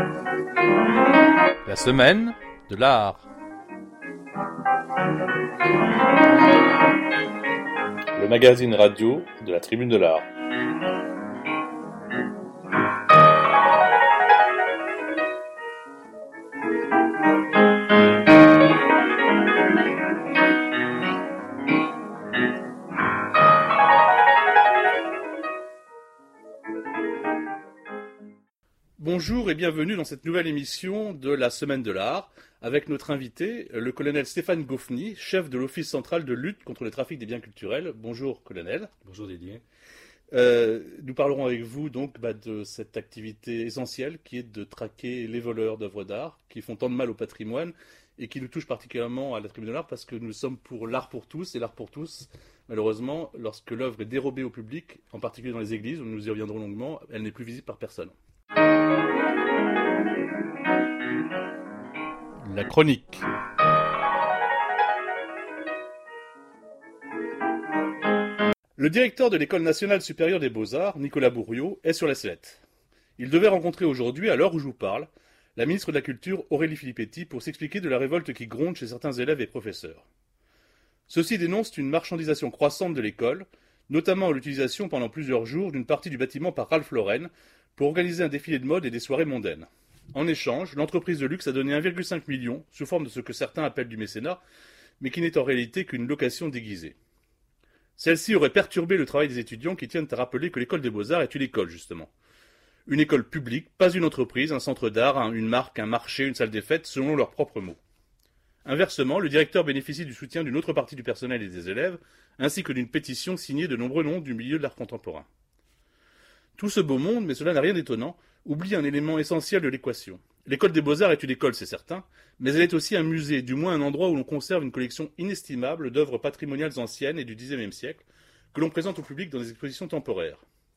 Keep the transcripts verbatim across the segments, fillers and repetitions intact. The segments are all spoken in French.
La semaine de l'art. Le magazine radio de la Tribune de l'Art. Bonjour et bienvenue dans cette nouvelle émission de la Semaine de l'Art, avec notre invité, le colonel Stéphane Goffny, chef de l'Office central de lutte contre le trafic des biens culturels. Bonjour colonel. Bonjour Didier. Euh, nous parlerons avec vous donc bah, de cette activité essentielle qui est de traquer les voleurs d'œuvres d'art qui font tant de mal au patrimoine et qui nous touche particulièrement à la Tribune de l'Art parce que nous sommes pour l'art pour tous, et l'art pour tous, malheureusement, lorsque l'œuvre est dérobée au public, en particulier dans les églises, où nous y reviendrons longuement, elle n'est plus visible par personne. La chronique. Le directeur de l'École nationale supérieure des beaux-arts, Nicolas Bourriaud, est sur la sellette. Il devait rencontrer aujourd'hui, à l'heure où je vous parle, la ministre de la Culture Aurélie Filippetti pour s'expliquer de la révolte qui gronde chez certains élèves et professeurs. Ceux-ci dénoncent une marchandisation croissante de l'école, notamment l'utilisation pendant plusieurs jours d'une partie du bâtiment par Ralph Lauren pour organiser un défilé de mode et des soirées mondaines. En échange, l'entreprise de luxe a donné un virgule cinq million sous forme de ce que certains appellent du mécénat, mais qui n'est en réalité qu'une location déguisée. Celle-ci aurait perturbé le travail des étudiants qui tiennent à rappeler que l'école des beaux-arts est une école, justement. Une école publique, pas une entreprise, un centre d'art, une marque, un marché, une salle des fêtes, selon leurs propres mots. Inversement, le directeur bénéficie du soutien d'une autre partie du personnel et des élèves, ainsi que d'une pétition signée de nombreux noms du milieu de l'art contemporain. Tout ce beau monde, mais cela n'a rien d'étonnant, oublie un élément essentiel de l'équation. L'école des beaux-arts est une école, c'est certain, mais elle est aussi un musée, du moins un endroit où l'on conserve une collection inestimable d'œuvres patrimoniales anciennes et du dixième siècle, que l'on présente au public dans des expositions temporaires.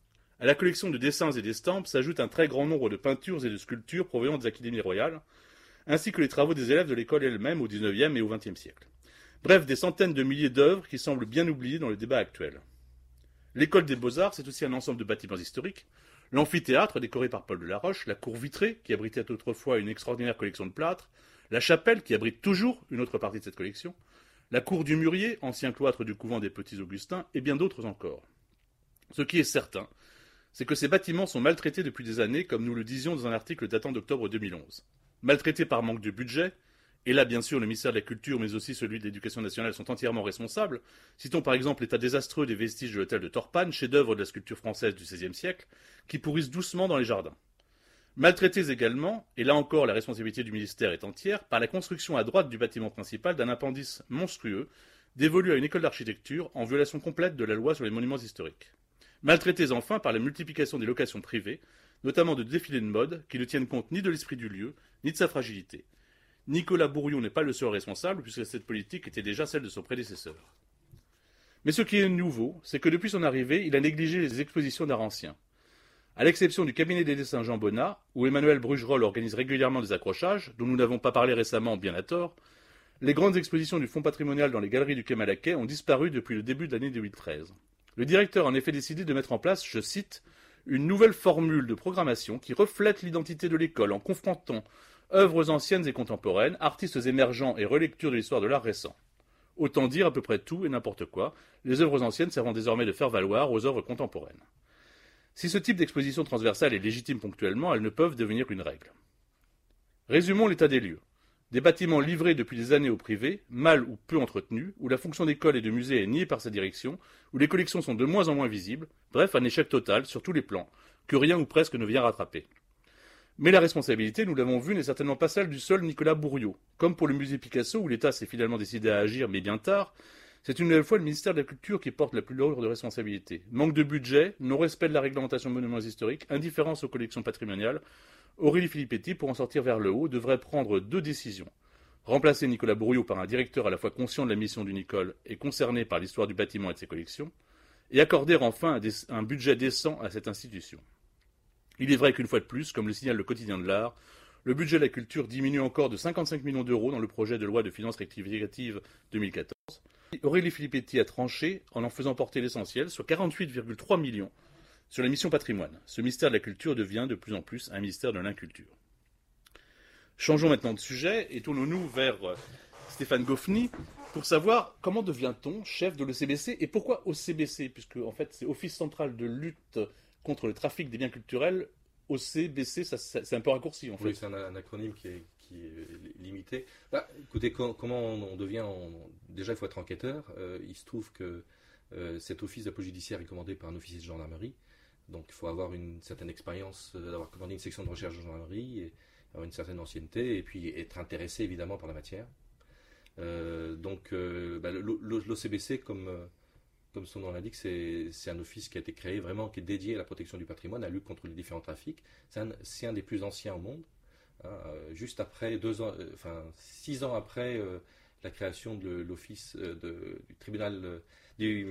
À la collection de dessins et d'estampes s'ajoute un très grand nombre de peintures et de sculptures provenant des académies royales, ainsi que les travaux des élèves de l'école elle-même au dix-neuvième et au vingtième siècle. Bref, des centaines de milliers d'œuvres qui semblent bien oubliées dans le débat actuel. L'école des beaux-arts, c'est aussi un ensemble de bâtiments historiques, l'amphithéâtre décoré par Paul Delaroche, la cour vitrée qui abritait autrefois une extraordinaire collection de plâtres, la chapelle qui abrite toujours une autre partie de cette collection, la cour du Mûrier, ancien cloître du couvent des Petits Augustins, et bien d'autres encore. Ce qui est certain, c'est que ces bâtiments sont maltraités depuis des années, comme nous le disions dans un article datant d'octobre deux mille onze. Maltraités par manque de budget, et là bien sûr le ministère de la Culture mais aussi celui de l'Éducation nationale sont entièrement responsables. Citons par exemple l'état désastreux des vestiges de l'hôtel de Torpanne, chef-d'œuvre de la sculpture française du seizième siècle, qui pourrissent doucement dans les jardins. Maltraités également, et là encore la responsabilité du ministère est entière, par la construction à droite du bâtiment principal d'un appendice monstrueux, dévolu à une école d'architecture en violation complète de la loi sur les monuments historiques. Maltraités enfin par la multiplication des locations privées, notamment de défilés de mode, qui ne tiennent compte ni de l'esprit du lieu, ni de sa fragilité. Nicolas Bourriaud n'est pas le seul responsable, puisque cette politique était déjà celle de son prédécesseur. Mais ce qui est nouveau, c'est que depuis son arrivée, il a négligé les expositions d'art ancien. À l'exception du cabinet des dessins Jean Bonnat, où Emmanuel Brugerolles organise régulièrement des accrochages, dont nous n'avons pas parlé récemment bien à tort, les grandes expositions du fonds patrimonial dans les galeries du Quai Malaquais ont disparu depuis le début de l'année deux mille treize. Le directeur a en effet décidé de mettre en place, je cite, une nouvelle formule de programmation qui reflète l'identité de l'école en confrontant œuvres anciennes et contemporaines, artistes émergents et relectures de l'histoire de l'art récent. Autant dire à peu près tout et n'importe quoi, les œuvres anciennes servant désormais de faire-valoir aux œuvres contemporaines. Si ce type d'exposition transversale est légitime ponctuellement, elles ne peuvent devenir une règle. Résumons l'état des lieux. Des bâtiments livrés depuis des années au privé, mal ou peu entretenus, où la fonction d'école et de musée est niée par sa direction, où les collections sont de moins en moins visibles, bref, un échec total sur tous les plans, que rien ou presque ne vient rattraper. Mais la responsabilité, nous l'avons vu, n'est certainement pas celle du seul Nicolas Bourriaud. Comme pour le musée Picasso, où l'État s'est finalement décidé à agir, mais bien tard, c'est une nouvelle fois le ministère de la Culture qui porte la plus lourde responsabilité. Manque de budget, non-respect de la réglementation de monuments historiques, indifférence aux collections patrimoniales, Aurélie Filippetti, pour en sortir vers le haut, devrait prendre deux décisions. Remplacer Nicolas Bourriaud par un directeur à la fois conscient de la mission d'une école et concerné par l'histoire du bâtiment et de ses collections, et accorder enfin un, dé- un budget décent à cette institution. Il est vrai qu'une fois de plus, comme le signale le quotidien de l'art, le budget de la culture diminue encore de cinquante-cinq millions d'euros dans le projet de loi de finances rectificative deux mille quatorze. Aurélie Filippetti a tranché en en faisant porter l'essentiel, soit quarante-huit virgule trois millions, sur la mission patrimoine. Ce ministère de la culture devient de plus en plus un ministère de l'inculture. Changeons maintenant de sujet et tournons-nous vers euh, Stéphane Goffny pour savoir comment devient-on chef de l'O C B C et pourquoi O C B C, puisque en fait c'est Office central de lutte contre le trafic des biens culturels. O C B C, ça, ça, c'est un peu raccourci en fait. Oui, c'est un, un acronyme qui est, qui est limité. Bah, écoutez, com- comment on, on devient on, déjà, il faut être enquêteur. Euh, il se trouve que euh, cet office de la police judiciaire est commandé par un officier de gendarmerie. Donc il faut avoir une certaine expérience euh, d'avoir commandé une section de recherche de gendarmerie, et avoir une certaine ancienneté, et puis être intéressé évidemment par la matière. Euh, donc euh, bah, l'O C B C, comme... Euh, Comme son nom l'indique, c'est, c'est un office qui a été créé vraiment, qui est dédié à la protection du patrimoine, à la lutte contre les différents trafics. C'est un, c'est un des plus anciens au monde. Hein, euh, juste après, deux ans, euh, enfin six ans après euh, la création de l'office euh, de, du tribunal euh, du,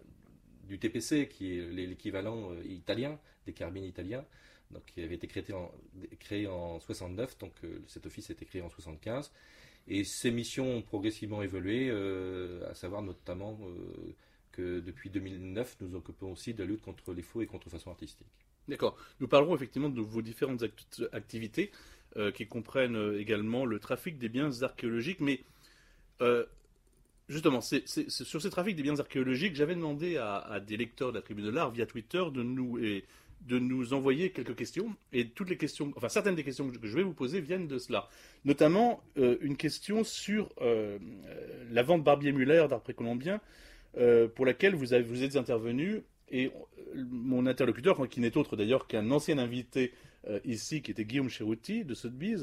du T P C, qui est l'équivalent euh, italien des carabines italiens, donc qui avait été créé en, créé en soixante-neuf. Donc euh, cet office a été créé en soixante-quinze, et ses missions ont progressivement évolué, euh, à savoir notamment euh, que depuis deux mille neuf, nous occupons aussi de la lutte contre les faux et contrefaçons artistiques. D'accord. Nous parlerons effectivement de vos différentes act- activités euh, qui comprennent euh, également le trafic des biens archéologiques. Mais euh, justement, c'est, c'est, c'est, sur ce trafic des biens archéologiques, j'avais demandé à, à des lecteurs de la Tribune de l'Art via Twitter de nous, et, de nous envoyer quelques questions. Et toutes les questions, enfin certaines des questions que je vais vous poser viennent de cela. Notamment euh, une question sur euh, la vente Barbier-Muller d'art précolombien, Euh, pour laquelle vous, avez, vous êtes intervenu, et euh, mon interlocuteur, qui n'est autre d'ailleurs qu'un ancien invité euh, ici, qui était Guillaume Cherouti de Sotheby's,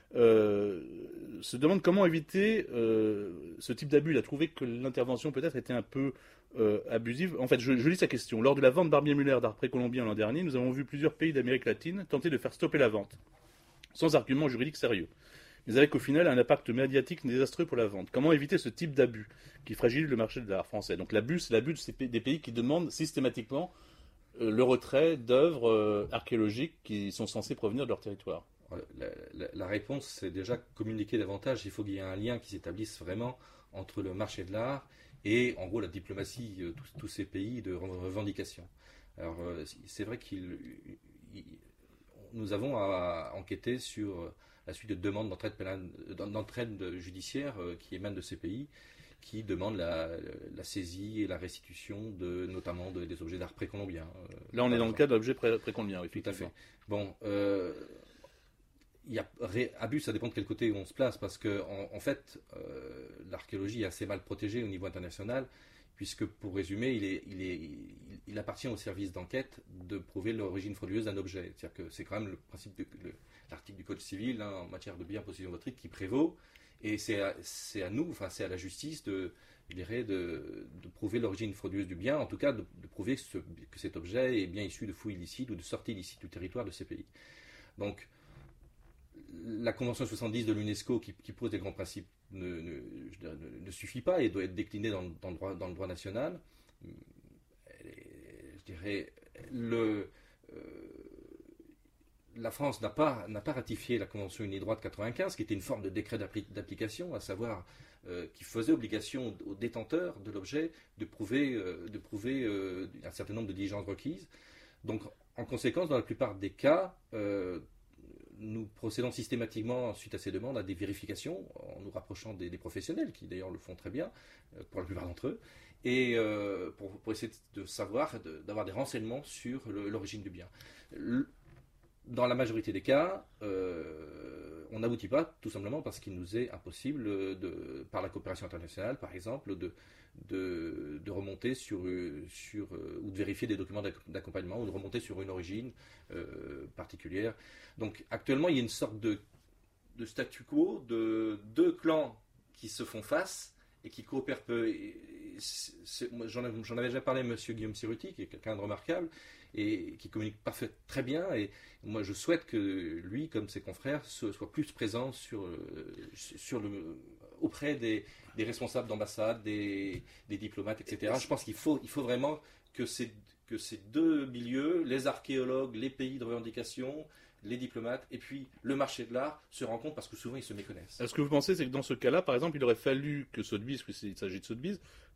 euh, se demande comment éviter euh, ce type d'abus. Il a trouvé que l'intervention peut-être était un peu euh, abusive. En fait, je, je lis sa question. Lors de la vente Barbier-Muller d'art précolombien l'an dernier, nous avons vu plusieurs pays d'Amérique latine tenter de faire stopper la vente, sans argument juridique sérieux, mais avec au final un impact médiatique désastreux pour la vente. Comment éviter ce type d'abus qui fragilise le marché de l'art français? Donc l'abus, c'est l'abus de ces pays, des pays qui demandent systématiquement euh, le retrait d'œuvres euh, archéologiques qui sont censées provenir de leur territoire. La, la, la réponse, c'est déjà communiquer davantage. Il faut qu'il y ait un lien qui s'établisse vraiment entre le marché de l'art et, en gros, la diplomatie de tous, tous ces pays de revendication. Alors, euh, c'est vrai qu'il, il, nous avons à enquêter sur la suite de demandes d'entraide, d'entraide judiciaire qui émanent de ces pays, qui demandent la, la saisie et la restitution de, notamment de, des objets d'art précolombien. Là, on est dans le cas d'objets pré- précolombiens, oui, tout à fait. Bon, euh, il y a ré, abus, ça dépend de quel côté on se place, parce que en, en fait, euh, l'archéologie est assez mal protégée au niveau international, puisque, pour résumer, il, est, il, est, il, il appartient au service d'enquête de prouver l'origine frauduleuse d'un objet. C'est-à-dire que c'est quand même le principe de le, l'article du Code civil, hein, en matière de biens, possession votre qui prévaut, et c'est à, c'est à nous, enfin c'est à la justice de, je dirais, de, de prouver l'origine frauduleuse du bien, en tout cas de, de prouver que, ce, que cet objet est bien issu de fouilles illicites ou de sorties illicites du territoire de ces pays. Donc, la Convention soixante-dix de l'UNESCO, qui, qui pose des grands principes, ne, ne, je dirais, ne, ne suffit pas et doit être déclinée dans, dans, le, droit, dans le droit national. Je dirais, le... Euh, la France n'a pas, n'a pas ratifié la Convention Unidroit de quatre-vingt-quinze, qui était une forme de décret d'application, à savoir euh, qui faisait obligation aux détenteurs de l'objet de prouver, euh, de prouver euh, un certain nombre de diligences requises. Donc, en conséquence, dans la plupart des cas, euh, nous procédons systématiquement, suite à ces demandes, à des vérifications, en nous rapprochant des, des professionnels, qui d'ailleurs le font très bien, euh, pour la plupart d'entre eux, et euh, pour, pour essayer de savoir, de, d'avoir des renseignements sur le, l'origine du bien. Le, Dans la majorité des cas, euh, on n'aboutit pas, tout simplement parce qu'il nous est impossible, de, par la coopération internationale, par exemple, de, de, de remonter sur, sur ou de vérifier des documents d'accompagnement, ou de remonter sur une origine euh, particulière. Donc, actuellement, il y a une sorte de, de statu quo de deux clans qui se font face et qui coopèrent peu. Et c'est, moi, j'en, j'en avais déjà parlé à M. Guillaume Cherouti, qui est quelqu'un de remarquable, et qui communique parfait, très bien, et moi je souhaite que lui, comme ses confrères, soit plus présent sur, sur le, auprès des, des responsables d'ambassade, des, des diplomates, et cetera. Je pense qu'il faut, il faut vraiment que ces, que ces deux milieux, les archéologues, les pays de revendication, les diplomates, et puis le marché de l'art, se rencontrent, parce que souvent ils se méconnaissent. Alors, ce que vous pensez, c'est que dans ce cas-là, par exemple, il aurait fallu que Sotheby's, puisqu'il s'agit de Sotheby's,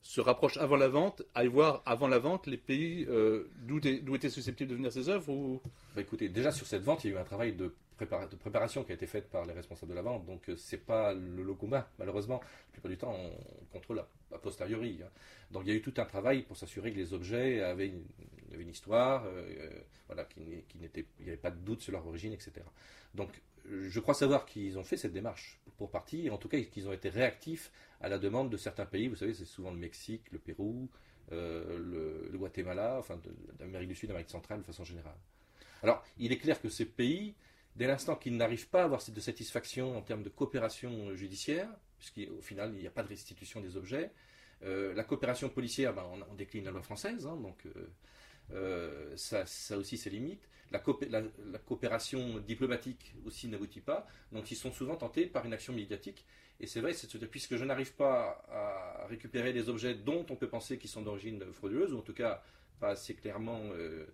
se rapproche avant la vente, aille voir avant la vente les pays euh, d'où, est- d'où étaient susceptibles de venir ces œuvres ou... Bah, écoutez, déjà sur cette vente, il y a eu un travail de, prépara- de préparation qui a été fait par les responsables de la vente. Donc euh, c'est pas le lot commun, malheureusement. La plupart du temps, on contrôle a, a posteriori, hein. Donc il y a eu tout un travail pour s'assurer que les objets avaient une, avaient une histoire, euh, voilà, qui, n'est- qui n'était, il n'y avait pas de doute sur leur origine, et cetera. Donc euh, je crois savoir qu'ils ont fait cette démarche pour partie, et en tout cas qu'ils ont été réactifs à la demande de certains pays. Vous savez, c'est souvent le Mexique, le Pérou, euh, le, le Guatemala, enfin de- d'Amérique du Sud, d'Amérique centrale de façon générale. Alors, il est clair que ces pays, dès l'instant qu'ils n'arrivent pas à avoir de satisfaction en termes de coopération judiciaire, puisqu'au final, il n'y a pas de restitution des objets, euh, la coopération policière, ben, on, on décline la loi française, hein, donc euh, euh, ça, ça aussi ses limites. La, coopé- la- la coopération diplomatique aussi n'aboutit pas, donc ils sont souvent tentés par une action médiatique. Et c'est vrai, c'est de se dire, puisque je n'arrive pas à récupérer des objets dont on peut penser qu'ils sont d'origine frauduleuse, ou en tout cas pas assez clairement euh,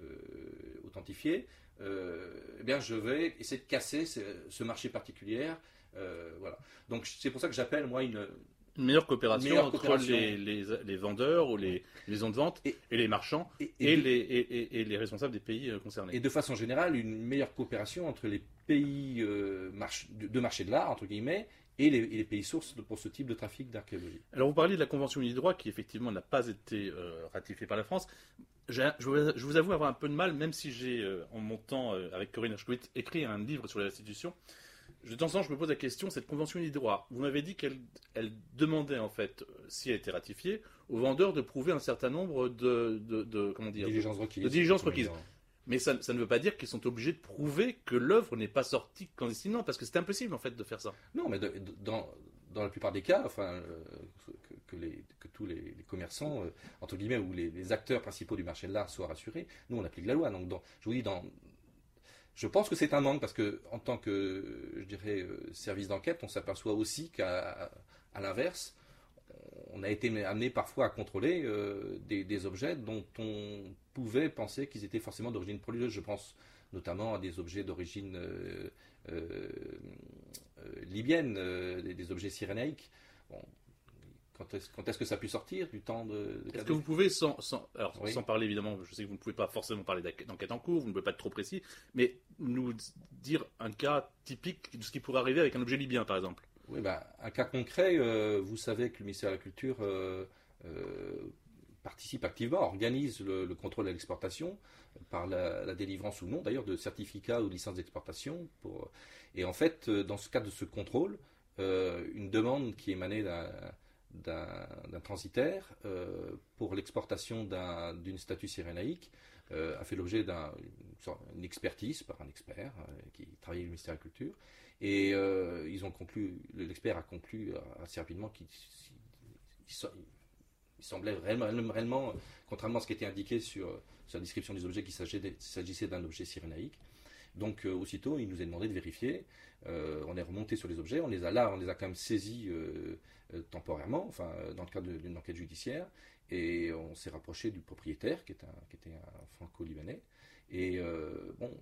euh, authentifiés, euh, eh bien je vais essayer de casser ce, ce marché particulier. Euh, voilà. Donc c'est pour ça que j'appelle moi une, Une meilleure coopération Meilleure entre coopération. Les, les, les vendeurs ou les maisons de vente et, Et- les marchands et, et, et de, les, et, et- et les responsables des pays euh, concernés. et de façon générale une meilleure coopération entre les pays euh, march- de, de marché de l'art entre guillemets et les, et les pays sources de- pour ce type de trafic d'archéologie. Alors vous parliez de la Convention Unidroit qui effectivement n'a pas été euh, ratifiée par la France. J'ai- Je vous, je vous avoue avoir un peu de mal, même si j'ai, euh, en montant euh, avec Corinne Hershkowitz, écrit un livre sur la restitution. De temps en temps, je me pose la question, cette Convention Unidroit, vous m'avez dit qu'elle elle demandait en fait, euh, si elle était ratifiée, aux vendeurs de prouver un certain nombre de, de, de- comment dire, Diligence requise. de diligences requises. Mais ça, ça ne veut pas dire qu'ils sont obligés de prouver que l'œuvre n'est pas sortie clandestinement, parce que c'est impossible en fait de faire ça. Non, mais de- de- dans, dans la plupart des cas, enfin, euh, que, que les, que tous les, les commerçants, euh, entre guillemets, ou les, les acteurs principaux du marché de l'art soient rassurés, nous on applique la loi. Donc, dans- je vous dis, dans, je pense que c'est un manque parce que, en tant que, je dirais, euh, service d'enquête, on s'aperçoit aussi qu'à à l'inverse, on a été amené parfois à contrôler euh, des, des objets dont on pouvait penser qu'ils étaient forcément d'origine frauduleuse. Je pense notamment à des objets d'origine euh, euh, euh, libyenne, euh, des, des objets cyrénaïques. Bon, quand est-ce, quand est-ce que ça a pu sortir du temps de, de Est-ce que vous pouvez, sans, sans, alors, Oui. sans parler évidemment, je sais que vous ne pouvez pas forcément parler d'enquête d'enquête en cours, vous ne pouvez pas être trop précis, mais nous dire un cas typique de ce qui pourrait arriver avec un objet libyen par exemple? Oui, ben, un cas concret, euh, vous savez que le ministère de la Culture euh, euh, participe activement, organise le, le contrôle de l'exportation par la, la délivrance ou non d'ailleurs de certificats ou de licences d'exportation. Pour... Et en fait, euh, dans ce cadre de ce contrôle, euh, une demande qui émanait d'un, d'un, d'un transitaire euh, pour l'exportation d'un, d'une statue cyrénaïque euh, a fait l'objet d'un- une sorte- une expertise par un expert euh, qui travaillait au ministère de la Culture. Et euh, ils ont conclu, l'expert a conclu assez rapidement qu'il il, il, il semblait réellement, réellement, contrairement à ce qui était indiqué sur, sur la description des objets, qu'il s'agissait, s'agissait d'un objet cyrénaïque. Donc euh, aussitôt, il nous est demandé de vérifier. Euh, on est remonté sur les objets, on les a là, on les a quand même saisis euh, euh, temporairement, enfin dans le cadre de- d'une enquête judiciaire, et on s'est rapproché du propriétaire, qui était un, qui était un franco-libanais. Et euh, bon.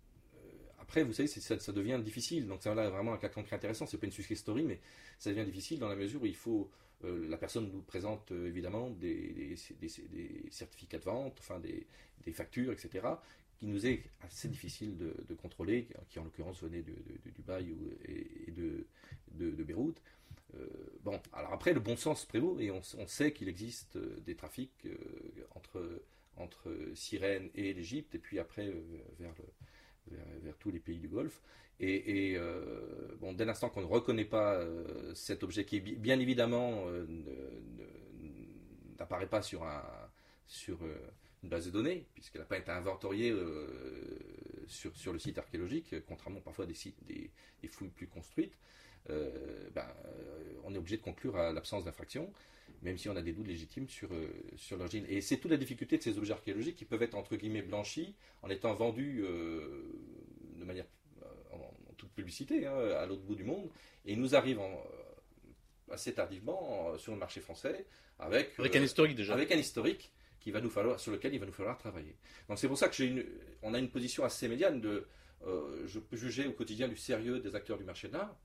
Après, vous savez, c'est- ça, ça devient difficile. Donc, c'est là vraiment un cas concret intéressant. C'est pas une success story, mais ça devient difficile dans la mesure où il faut. Euh, la personne nous présente euh, évidemment des, des- des- des certificats de vente, enfin des, des factures, et cetera, qui nous est assez difficile de, de contrôler, qui en l'occurrence venaient de, de- de Dubaï ou- et, et de, de, de Beyrouth. Euh, bon, alors après, le bon sens prévaut et on, on sait qu'il existe euh, des trafics euh, entre, entre Cyrène et l'Égypte, et puis après euh, vers le. Vers, vers tous les pays du Golfe. Et, et, euh, bon, dès l'instant qu'on ne reconnaît pas euh, cet objet, qui bi- bien évidemment euh, ne- ne- n'apparaît pas sur, un, sur euh, une base de données, puisqu'elle n'a pas été inventoriée euh, sur, sur le site archéologique, contrairement parfois à des, sites, des, des fouilles plus construites, euh, ben, euh, on est obligé de conclure à l'absence d'infraction, même si on a des doutes légitimes sur, euh, sur l'origine. Et c'est toute la difficulté de ces objets archéologiques qui peuvent être entre guillemets blanchis en étant vendus euh, de manière euh, en, en toute publicité hein, à l'autre bout du monde. Et ils nous arrivent en, euh, assez tardivement euh, sur le marché français avec, Avec euh, un historique déjà. avec un historique qui va nous falloir, sur lequel il va nous falloir travailler. Donc c'est pour ça que j'ai une, on a une position assez médiane de, euh, je peux juger au quotidien du sérieux des acteurs du marché de l'art.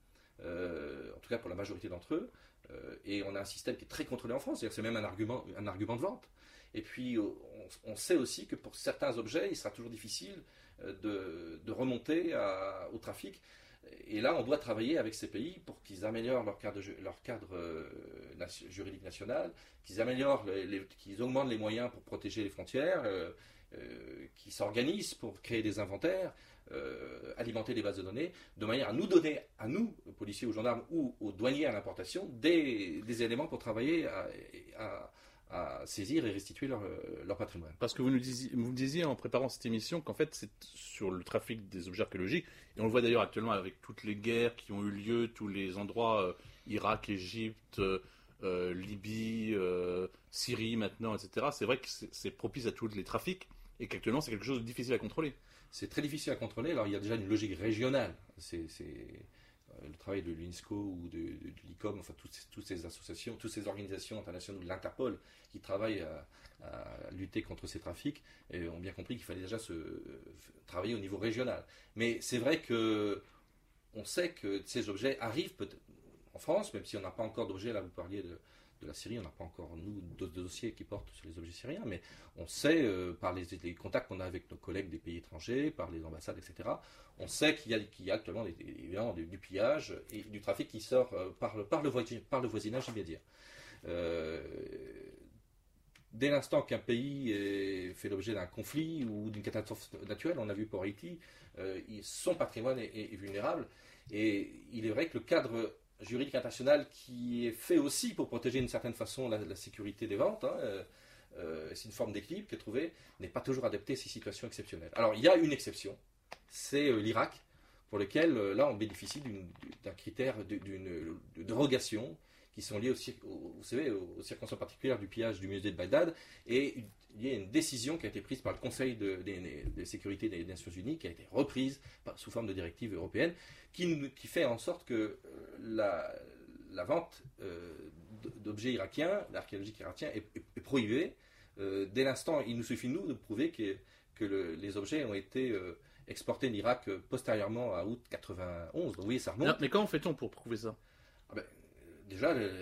euh, en tout cas pour la majorité d'entre eux. Euh, et on a un système qui est très contrôlé en France, c'est-à-dire que c'est même un argument, un argument de vente. Et puis on, on sait aussi que pour certains objets, il sera toujours difficile de, de remonter à, au trafic. Et là, on doit travailler avec ces pays pour qu'ils améliorent leur cadre, leur cadre euh, juridique national, qu'ils améliorent, les, les, qu'ils augmentent les moyens pour protéger les frontières, euh, euh, qu'ils s'organisent pour créer des inventaires, euh, alimenter des bases de données, de manière à nous donner, à nous, aux policiers, aux gendarmes ou aux douaniers à l'importation, des, des éléments pour travailler à, à, à saisir et restituer leur, leur patrimoine. Parce que vous nous disiez, vous me disiez en préparant cette émission qu'en fait c'est sur le trafic des objets archéologiques, et on le voit d'ailleurs actuellement avec toutes les guerres qui ont eu lieu, tous les endroits, euh, Irak, Égypte, euh, Libye, euh, Syrie maintenant, et cetera. C'est vrai que c'est, c'est propice à tous les trafics, et qu'actuellement c'est quelque chose de difficile à contrôler. C'est très difficile à contrôler, alors il y a déjà une logique régionale, c'est... c'est... le travail de l'UNESCO ou de, de, de l'I C O M, enfin toutes ces, toutes ces associations, toutes ces organisations internationales, de l'Interpol, qui travaillent à, à lutter contre ces trafics, et ont bien compris qu'il fallait déjà se, travailler au niveau régional. Mais c'est vrai que on sait que ces objets arrivent peut-être en France, même si on n'a pas encore d'objets, là vous parliez de, de la Syrie, on n'a pas encore, nous, de, de dossiers qui portent sur les objets syriens, mais on sait, euh, par les, les contacts qu'on a avec nos collègues des pays étrangers, par les ambassades, et cetera, on sait qu'il y a, qu'il y a actuellement des, évidemment, du, du pillage et du trafic qui sort euh, par, le, par, le voisinage, par le voisinage immédiat. Euh, dès l'instant qu'un pays est, fait l'objet d'un conflit ou d'une catastrophe naturelle, on a vu pour Haïti, euh, son patrimoine est, est, est vulnérable, et il est vrai que le cadre juridique international qui est fait aussi pour protéger d'une certaine façon la, la sécurité des ventes, hein, euh, euh, c'est une forme d'équilibre qui est trouvée, n'est pas toujours adapté à ces situations exceptionnelles. Alors il y a une exception, c'est euh, l'Irak, pour lequel euh, là on bénéficie d'une, d'un critère de, d'une de dérogation qui sont liées aussi, au, vous savez, aux circonstances particulières du pillage du musée de Bagdad, et une, il y a une décision qui a été prise par le Conseil de, de, de, de sécurité des Nations Unies, qui a été reprise par, sous forme de directive européenne, qui, qui fait en sorte que euh, la, la vente euh, d'objets irakiens, d'archéologiques irakiens, est, est, est prohibée. Euh, dès l'instant, il nous suffit, nous, de prouver que, que le, les objets ont été euh, exportés en Irak euh, postérieurement à août quatre-vingt-onze. Donc, oui, ça remonte. Non, mais comment fait-on pour prouver ça? Ah ben, déjà, le,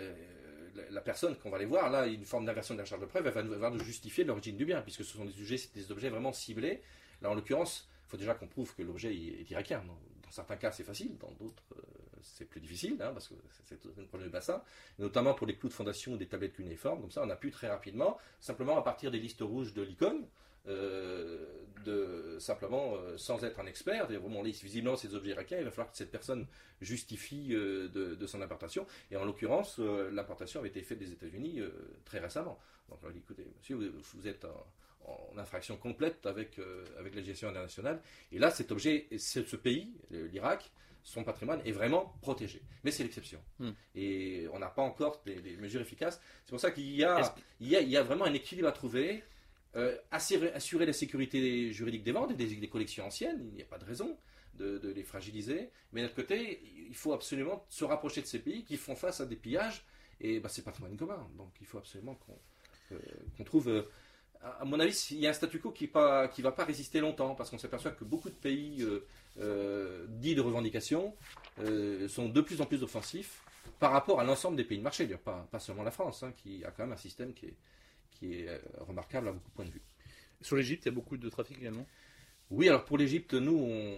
la personne qu'on va aller voir, là, une forme d'inversion de la charge de preuve, elle va, va nous justifier l'origine du bien, puisque ce sont des objets, des objets vraiment ciblés. Là, en l'occurrence, il faut déjà qu'on prouve que l'objet est irakien. Dans, dans certains cas, c'est facile, dans d'autres, euh, c'est plus difficile, hein, parce que c'est, c'est un problème de bassin, notamment pour les clous de fondation ou des tablettes cunéiformes. Comme ça, on a pu très rapidement, simplement à partir des listes rouges de l'I C O M, Euh, de, simplement euh, sans être un expert, dire, bon, visiblement ces objets irakiens, il va falloir que cette personne justifie euh, de, de son importation, et en l'occurrence euh, l'importation avait été faite des États-Unis euh, très récemment. Donc on a dit, écoutez monsieur, vous, vous êtes en, en infraction complète avec, euh, avec la législation internationale, et là cet objet, c'est ce pays, l'Irak, son patrimoine est vraiment protégé. Mais c'est l'exception. Mm. Et on n'a pas encore des, des mesures efficaces. C'est pour ça qu'il y a, il y a, il y a vraiment un équilibre à trouver. Euh, assurer, assurer la sécurité juridique des ventes et des, des collections anciennes, il n'y a pas de raison de, de les fragiliser, mais d'un autre côté, il faut absolument se rapprocher de ces pays qui font face à des pillages, et bah, c'est patrimoine commun, donc il faut absolument qu'on, euh, qu'on trouve... Euh, à mon avis, il y a un statu quo qui ne va pas résister longtemps, parce qu'on s'aperçoit que beaucoup de pays euh, euh, dits de revendication euh, sont de plus en plus offensifs par rapport à l'ensemble des pays de marché, d'ailleurs, pas, pas seulement la France, hein, qui a quand même un système qui est qui est remarquable à beaucoup de points de vue. Sur l'Égypte, il y a beaucoup de trafic également? Oui, alors pour l'Égypte, nous, on,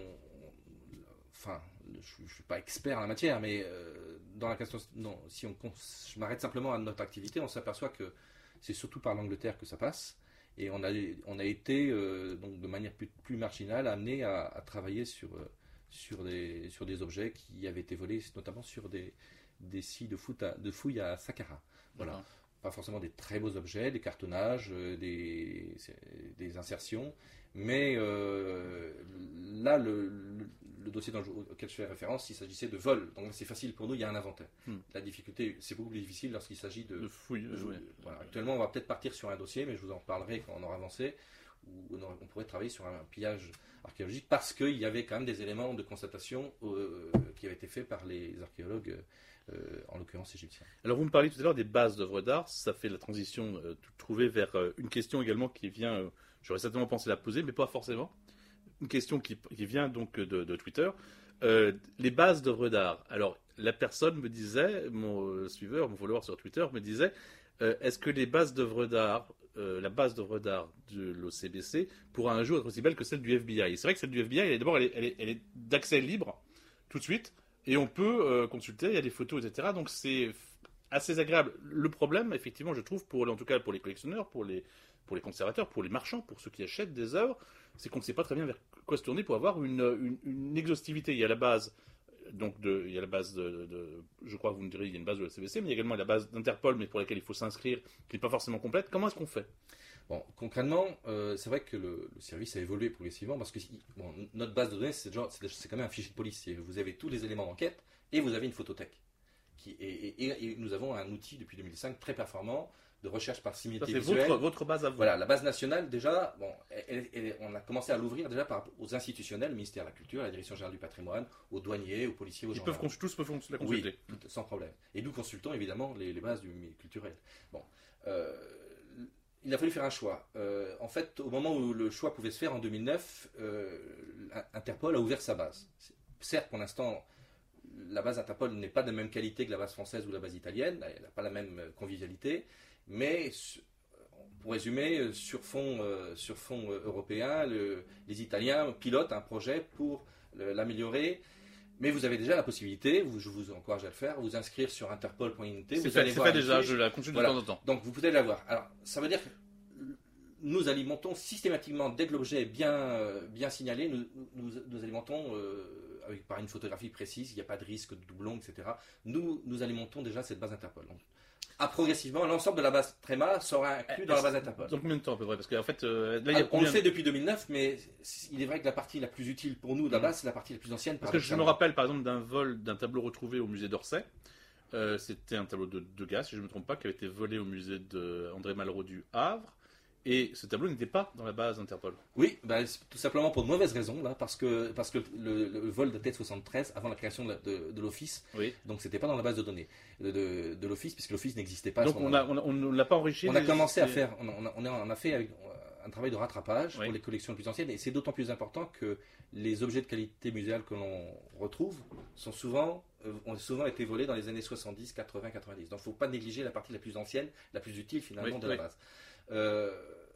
enfin, je ne suis pas expert en la matière, mais euh, dans la question, non, si on, je m'arrête simplement à notre activité, on s'aperçoit que c'est surtout par l'Angleterre que ça passe, et on a, on a été, euh, donc de manière plus, plus marginale, amené à, à travailler sur, euh, sur, des, sur des objets qui avaient été volés, notamment sur des, des sites de, foot à, de fouilles à Saqqara. Voilà. Mmh. Pas forcément des très beaux objets, des cartonnages, des, des insertions, mais euh, là, le, le, le dossier dans le, auquel je fais référence, il s'agissait de vol, donc c'est facile pour nous, il y a un inventaire. Hmm. La difficulté, c'est beaucoup plus difficile lorsqu'il s'agit de... de fouilles. De, de, voilà. Actuellement, on va peut-être partir sur un dossier, mais je vous en reparlerai quand on aura avancé, où on pourrait travailler sur un pillage archéologique, parce qu'il y avait quand même des éléments de constatation euh, qui avaient été faits par les archéologues, euh, en l'occurrence égyptiens. Alors vous me parliez tout à l'heure des bases d'œuvres d'art, ça fait la transition euh, toute trouvée vers euh, une question également qui vient, euh, j'aurais certainement pensé la poser, mais pas forcément, une question qui, qui vient donc de, de Twitter. Euh, les bases d'œuvres d'art, alors la personne me disait, mon euh, suiveur, mon follower sur Twitter me disait, euh, est-ce que les bases d'œuvres d'art, euh, la base d'œuvres d'art de l'O C B C pourra un jour être aussi belle que celle du F B I? C'est vrai que celle du F B I, elle est, d'abord, elle est, elle est, elle est d'accès libre tout de suite, et on peut euh, consulter, il y a des photos, et cetera. Donc c'est assez agréable. Le problème, effectivement, je trouve, pour, en tout cas pour les collectionneurs, pour les, pour les conservateurs, pour les marchands, pour ceux qui achètent des œuvres, c'est qu'on ne sait pas très bien vers quoi se tourner pour avoir une, une, une exhaustivité. Il y a la base, donc de, il y a la base de, de, je crois que vous me direz, il y a une base de la C B C, mais il y a également la base d'Interpol, mais pour laquelle il faut s'inscrire, qui n'est pas forcément complète. Comment est-ce qu'on fait? Bon, concrètement, euh, c'est vrai que le, le service a évolué progressivement parce que bon, notre base de données, c'est, genre, c'est, c'est quand même un fichier de police. Vous avez tous les éléments d'enquête et vous avez une photothèque. Qui, et, et, et nous avons un outil depuis deux mille cinq très performant de recherche par similitude visuelle. C'est votre, votre base à vous. Voilà, la base nationale, déjà, bon, elle, elle, on a commencé à l'ouvrir déjà par, aux institutionnels, le ministère de la Culture, la Direction générale du patrimoine, aux douaniers, aux policiers, aux Ils gendarmes. peuvent, tous peuvent la consulter. Oui, sans problème. Et nous consultons évidemment les, les bases du milieu culturel. Bon, euh, il a fallu faire un choix. Euh, en fait, au moment où le choix pouvait se faire en deux mille neuf, euh, Interpol a ouvert sa base. Certes, pour l'instant, la base Interpol n'est pas de la même qualité que la base française ou la base italienne, elle n'a pas la même convivialité, mais pour résumer, sur fond, euh, sur fond européen, le, les Italiens pilotent un projet pour l'améliorer. Mais vous avez déjà la possibilité, vous, je vous encourage à le faire, vous inscrire sur interpol point I N T. C'est fait, c'est fait déjà, je la consulte voilà. de temps en temps. Donc vous pouvez l'avoir. Alors ça veut dire que nous alimentons systématiquement, dès que l'objet est bien, euh, bien signalé, nous, nous, nous alimentons euh, avec, par une photographie précise, il n'y a pas de risque de doublon, et cetera. Nous, nous alimentons déjà cette base Interpol. Donc, à progressivement, l'ensemble de la base Tréma sera inclus dans la base Interpol. Donc combien de temps à peu près? Parce qu'en fait, euh, là, il y a on le fait depuis deux mille neuf, mais il est vrai que la partie la plus utile pour nous de la base, c'est la partie la plus ancienne. Parce que je me rappelle par exemple d'un vol, d'un tableau retrouvé au musée d'Orsay. Euh, c'était un tableau de Degas, si je ne me trompe pas, qui avait été volé au musée d'André Malraux du Havre. Et ce tableau n'était pas dans la base Interpol. Oui, bah, tout simplement pour de mauvaises raisons, là, parce que, parce que le, le vol datait de soixante-treize, avant la création de, de, de l'Office. Oui. Donc c'était pas dans la base de données de, de, de l'Office, puisque l'Office n'existait pas. Donc on ne on, on l'a pas enrichi. On a commencé à faire, on a, on a, on a fait avec, un travail de rattrapage oui. pour les collections les plus anciennes, et c'est d'autant plus important que les objets de qualité muséale que l'on retrouve sont souvent, euh, ont souvent été volés dans les années soixante-dix, quatre-vingts, quatre-vingt-dix. Donc il ne faut pas négliger la partie la plus ancienne, la plus utile finalement oui, de oui. la base. Euh,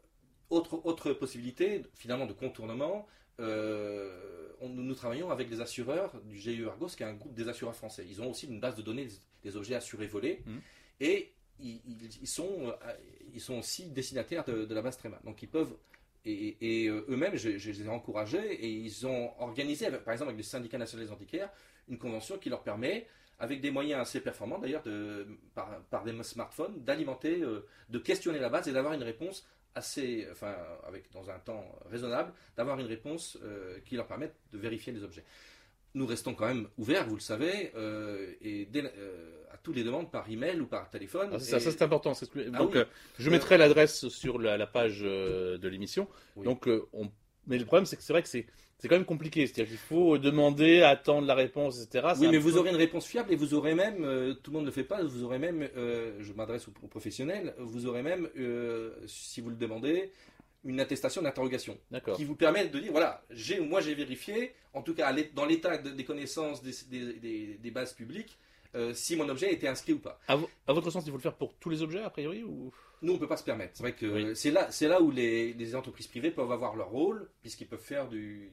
Autre, autre possibilité, finalement, de contournement, euh, on, nous travaillons avec les assureurs du G I E Argos, qui est un groupe des assureurs français. Ils ont aussi une base de données des, des objets assurés volés, mmh. et ils, ils, sont, ils sont aussi destinataires de, de la base Tréma. Donc ils peuvent, et, et eux-mêmes, je, je les ai encouragés, et ils ont organisé, avec, par exemple avec le syndicat national des antiquaires, une convention qui leur permet, avec des moyens assez performants d'ailleurs, de, par, par des smartphones, d'alimenter, euh, de questionner la base et d'avoir une réponse assez, enfin, avec, dans un temps raisonnable, d'avoir une réponse euh, qui leur permette de vérifier les objets. Nous restons quand même ouverts, vous le savez, euh, et dès, euh, à toutes les demandes par email ou par téléphone. Ah, ça, et... ça c'est important. C'est que... ah, Donc, oui. euh, je mettrai euh... l'adresse sur la, la page euh, de l'émission. Oui. Donc, euh, on... mais le problème, c'est que c'est vrai que c'est c'est quand même compliqué. C'est-à-dire qu'il faut demander, attendre la réponse, et cetera. Oui, mais peu... vous aurez une réponse fiable et vous aurez même, euh, tout le monde ne le fait pas, vous aurez même, euh, je m'adresse aux, aux professionnels, vous aurez même, euh, si vous le demandez, une attestation d'interrogation qui vous permet de dire, voilà, j'ai, moi j'ai vérifié, en tout cas dans l'état de, des connaissances des, des, des, des bases publiques, euh, si mon objet était inscrit ou pas. À, v- à votre sens, il faut le faire pour tous les objets, a priori ou... Nous, on ne peut pas se permettre. C'est vrai que oui. c'est là, c'est là où les, les entreprises privées peuvent avoir leur rôle, puisqu'ils peuvent faire du,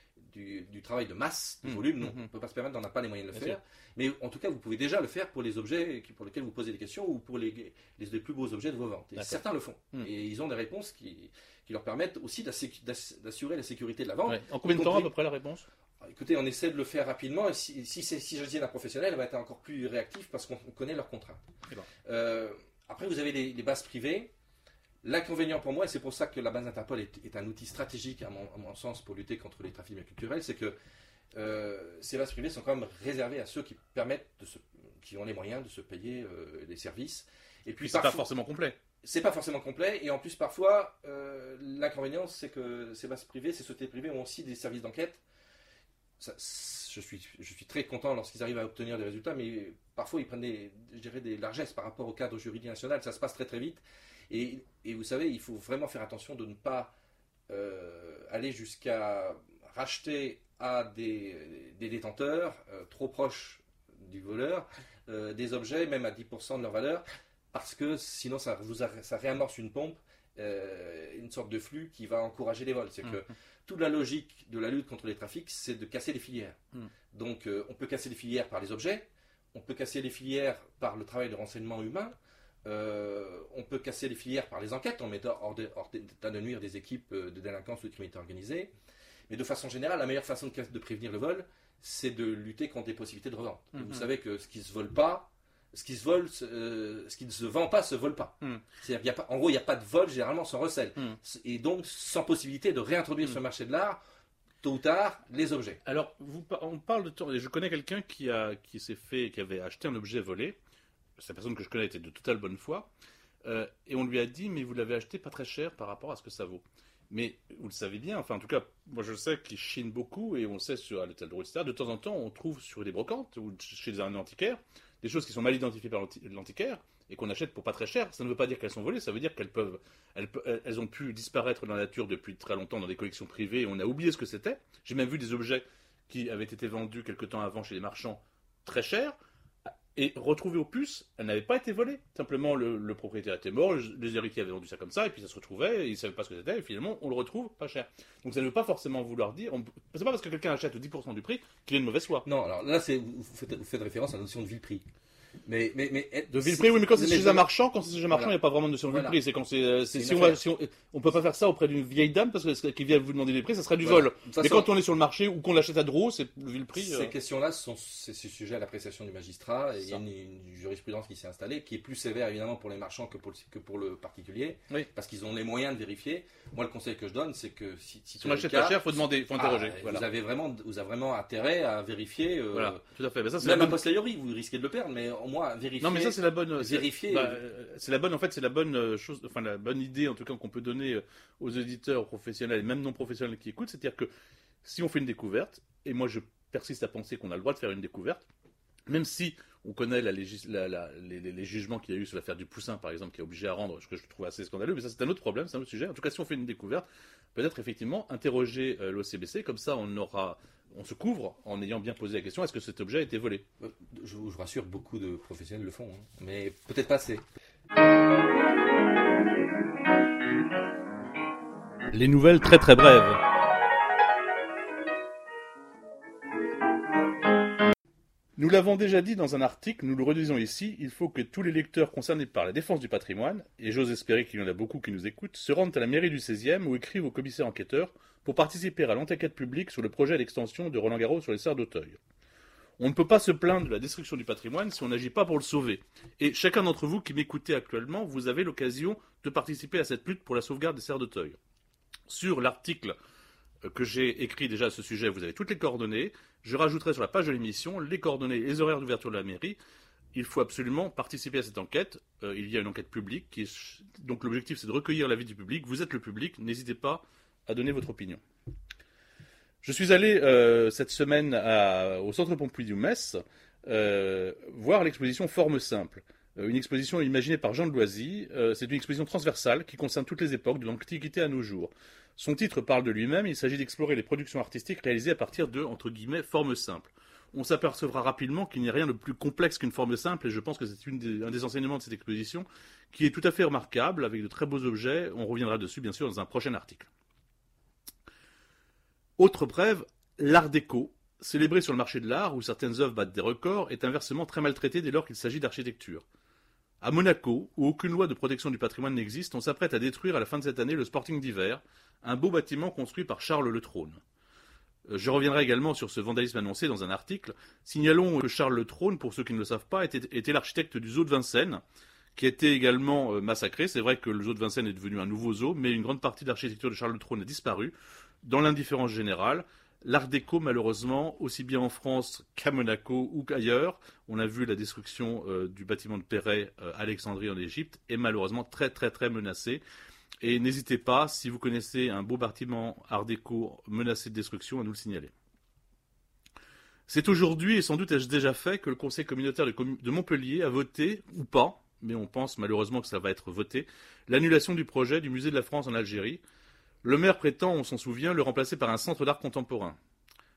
du, du travail de masse, de mmh, volume. Non, mmh. on ne peut pas se permettre, on n'a pas les moyens de le Bien faire. Sûr. Mais en tout cas, vous pouvez déjà le faire pour les objets pour lesquels vous posez des questions ou pour les, les, les plus beaux objets de vos ventes. Et certains le font. Mmh. Et ils ont des réponses qui, qui leur permettent aussi d'assurer la sécurité de la vente. Ouais. En combien de temps à peu près la réponse ? Écoutez, on essaie de le faire rapidement. Et si, si, si, si je dis un professionnel, elle va être encore plus réactif parce qu'on connaît leurs contraintes. Bon. Euh, après, vous avez les, les bases privées. L'inconvénient pour moi, et c'est pour ça que la base Interpol est, est un outil stratégique à mon, à mon sens pour lutter contre les trafics culturels, c'est que euh, ces bases privées sont quand même réservées à ceux qui permettent, de se, qui ont les moyens de se payer euh, les services. Et puis, c'est pas forcément complet. C'est pas forcément complet, et en plus parfois, euh, l'inconvénient, c'est que ces bases privées, ces sociétés privées ont aussi des services d'enquête. Ça, je, suis, je suis très content lorsqu'ils arrivent à obtenir des résultats, mais parfois ils prennent des, je dirais, des largesses par rapport au cadre juridique national. Ça se passe très très vite. Et, et vous savez, il faut vraiment faire attention de ne pas euh, aller jusqu'à racheter à des, des détenteurs euh, trop proches du voleur, euh, des objets, même à dix pour cent de leur valeur, parce que sinon ça, vous a, ça réamorce une pompe, euh, une sorte de flux qui va encourager les vols. C'est mmh. que toute la logique de la lutte contre les trafics, c'est de casser les filières. Mmh. Donc euh, on peut casser les filières par les objets, on peut casser les filières par le travail de renseignement humain, euh, on peut casser les filières par les enquêtes en mettant hors d'état de nuire des équipes de délinquance ou de criminalité organisée. Mais de façon générale, la meilleure façon de, de prévenir le vol, c'est de lutter contre les possibilités de revente. Mmh. Vous savez que ce qui ne se vole pas, ce qui se vole, euh, ce qui ne se vend pas, se vole pas. Mmh. C'est-à-dire qu'il y a pas, en gros, il n'y a pas de vol généralement sans recel. Mmh. Et donc, sans possibilité de réintroduire mmh. sur le marché de l'art, tôt ou tard, les objets. Alors, vous, on parle de temps. Je connais quelqu'un qui, a, qui s'est fait, qui avait acheté un objet volé. Cette personne que je connais était de totale bonne foi. Euh, et on lui a dit, mais vous l'avez acheté pas très cher par rapport à ce que ça vaut. Mais vous le savez bien, enfin en tout cas, moi je sais qu'ils chinent beaucoup et on le sait sur l'hôtel de Roulster, de temps en temps on trouve sur des brocantes ou chez des antiquaires des choses qui sont mal identifiées par l'antiquaire et qu'on achète pour pas très cher. Ça ne veut pas dire qu'elles sont volées, ça veut dire qu'elles peuvent, elles, elles ont pu disparaître dans la nature depuis très longtemps dans des collections privées et on a oublié ce que c'était. J'ai même vu des objets qui avaient été vendus quelque temps avant chez les marchands très chers. Et retrouvées aux puces, elles n'avaient pas été volées. Simplement, le, le propriétaire était mort, les héritiers avaient vendu ça comme ça, et puis ça se retrouvait, et ils ne savaient pas ce que c'était, et finalement, on le retrouve pas cher. Donc ça ne veut pas forcément vouloir dire... On... C'est pas parce que quelqu'un achète dix pour cent du prix qu'il est de mauvaise foi. Non, alors là, c'est, vous, faites, vous faites référence à la notion de vil-prix. Mais, mais, mais, de vil-prix, oui, mais quand c'est chez un marchand, quand c'est chez un marchand, il voilà. n'y a pas vraiment de notion de vil-prix. Voilà. C'est quand c'est, c'est, c'est si, on va, si on, on peut pas faire ça auprès d'une vieille dame parce que qui vient vous demander des prix, ça serait du voilà. vol. Façon, mais quand on est sur le marché ou qu'on l'achète à Drouot, c'est le vil-prix. Ces euh... questions-là sont c'est, c'est sujet à l'appréciation du magistrat. Et il y a une, une jurisprudence qui s'est installée, qui est plus sévère évidemment pour les marchands que pour le, que pour le particulier, oui. parce qu'ils ont les moyens de vérifier. Moi, le conseil que je donne, c'est que si, si, si on achète pas cher, faut demander, faut interroger. Ah, voilà. Vous avez vraiment, vous avez vraiment intérêt à vérifier. Euh, voilà, tout à fait. Mais ça, c'est même la bonne... a posteriori, vous risquez de le perdre, mais au moins vérifier. Non, mais ça, c'est la bonne. Vérifier. Bah, c'est la bonne. En fait, c'est la bonne chose. Enfin, la bonne idée, en tout cas, qu'on peut donner aux éditeurs professionnels et même non professionnels qui écoutent, c'est-à-dire que si on fait une découverte, et moi, je persiste à penser qu'on a le droit de faire une découverte, même si on connaît la légis... la, la, les, les jugements qu'il y a eu sur l'affaire du Poussin, par exemple, qui est obligé à rendre, ce que je trouve assez scandaleux, mais ça, c'est un autre problème, c'est un autre sujet. En tout cas, si on fait une découverte, peut-être effectivement interroger euh, l'O C B C, comme ça, on aura. On se couvre en ayant bien posé la question, est-ce que cet objet a été volé ? Je vous rassure, beaucoup de professionnels le font, hein, mais peut-être pas assez. Les nouvelles très très brèves. Nous l'avons déjà dit dans un article, nous le redisons ici, il faut que tous les lecteurs concernés par la défense du patrimoine, et j'ose espérer qu'il y en a beaucoup qui nous écoutent, se rendent à la mairie du seizième ou écrivent au commissaire enquêteur pour participer à l'enquête publique sur le projet d'extension de Roland Garros sur les serres d'Auteuil. On ne peut pas se plaindre de la destruction du patrimoine si on n'agit pas pour le sauver. Et chacun d'entre vous qui m'écoutez actuellement, vous avez l'occasion de participer à cette lutte pour la sauvegarde des serres d'Auteuil. Sur l'article que j'ai écrit déjà à ce sujet, vous avez toutes les coordonnées. Je rajouterai sur la page de l'émission les coordonnées et les horaires d'ouverture de la mairie. Il faut absolument participer à cette enquête. Euh, il y a une enquête publique. Qui est... Donc l'objectif, c'est de recueillir l'avis du public. Vous êtes le public, n'hésitez pas à donner votre opinion. Je suis allé euh, cette semaine à, au Centre Pompidou-Metz euh, voir l'exposition Forme Simple. Euh, une exposition imaginée par Jean de Loisy. Euh, c'est une exposition transversale qui concerne toutes les époques, de l'Antiquité à nos jours. Son titre parle de lui-même, il s'agit d'explorer les productions artistiques réalisées à partir de, entre guillemets, formes simples. On s'apercevra rapidement qu'il n'y a rien de plus complexe qu'une forme simple, et je pense que c'est une des, un des enseignements de cette exposition, qui est tout à fait remarquable, avec de très beaux objets. On reviendra dessus, bien sûr, dans un prochain article. Autre brève, l'art déco, célébré sur le marché de l'art, où certaines œuvres battent des records, est inversement très maltraité dès lors qu'il s'agit d'architecture. À Monaco, où aucune loi de protection du patrimoine n'existe, on s'apprête à détruire à la fin de cette année le Sporting d'hiver, un beau bâtiment construit par Charles Le Trône. Je reviendrai également sur ce vandalisme annoncé dans un article. Signalons que Charles Le Trône, pour ceux qui ne le savent pas, était, était l'architecte du zoo de Vincennes, qui a été également massacré. C'est vrai que le zoo de Vincennes est devenu un nouveau zoo, mais une grande partie de l'architecture de Charles Le Trône a disparu. Dans l'indifférence générale, l'art déco, malheureusement, aussi bien en France qu'à Monaco ou qu'ailleurs, on a vu la destruction euh, du bâtiment de Perret euh, à Alexandrie en Égypte, est malheureusement très très très menacé. Et n'hésitez pas, si vous connaissez un beau bâtiment art déco menacé de destruction, à nous le signaler. C'est aujourd'hui, et sans doute ai-je déjà fait, que le conseil communautaire de, Com- de Montpellier a voté, ou pas, mais on pense malheureusement que ça va être voté, l'annulation du projet du musée de la France en Algérie. Le maire prétend, on s'en souvient, le remplacer par un centre d'art contemporain.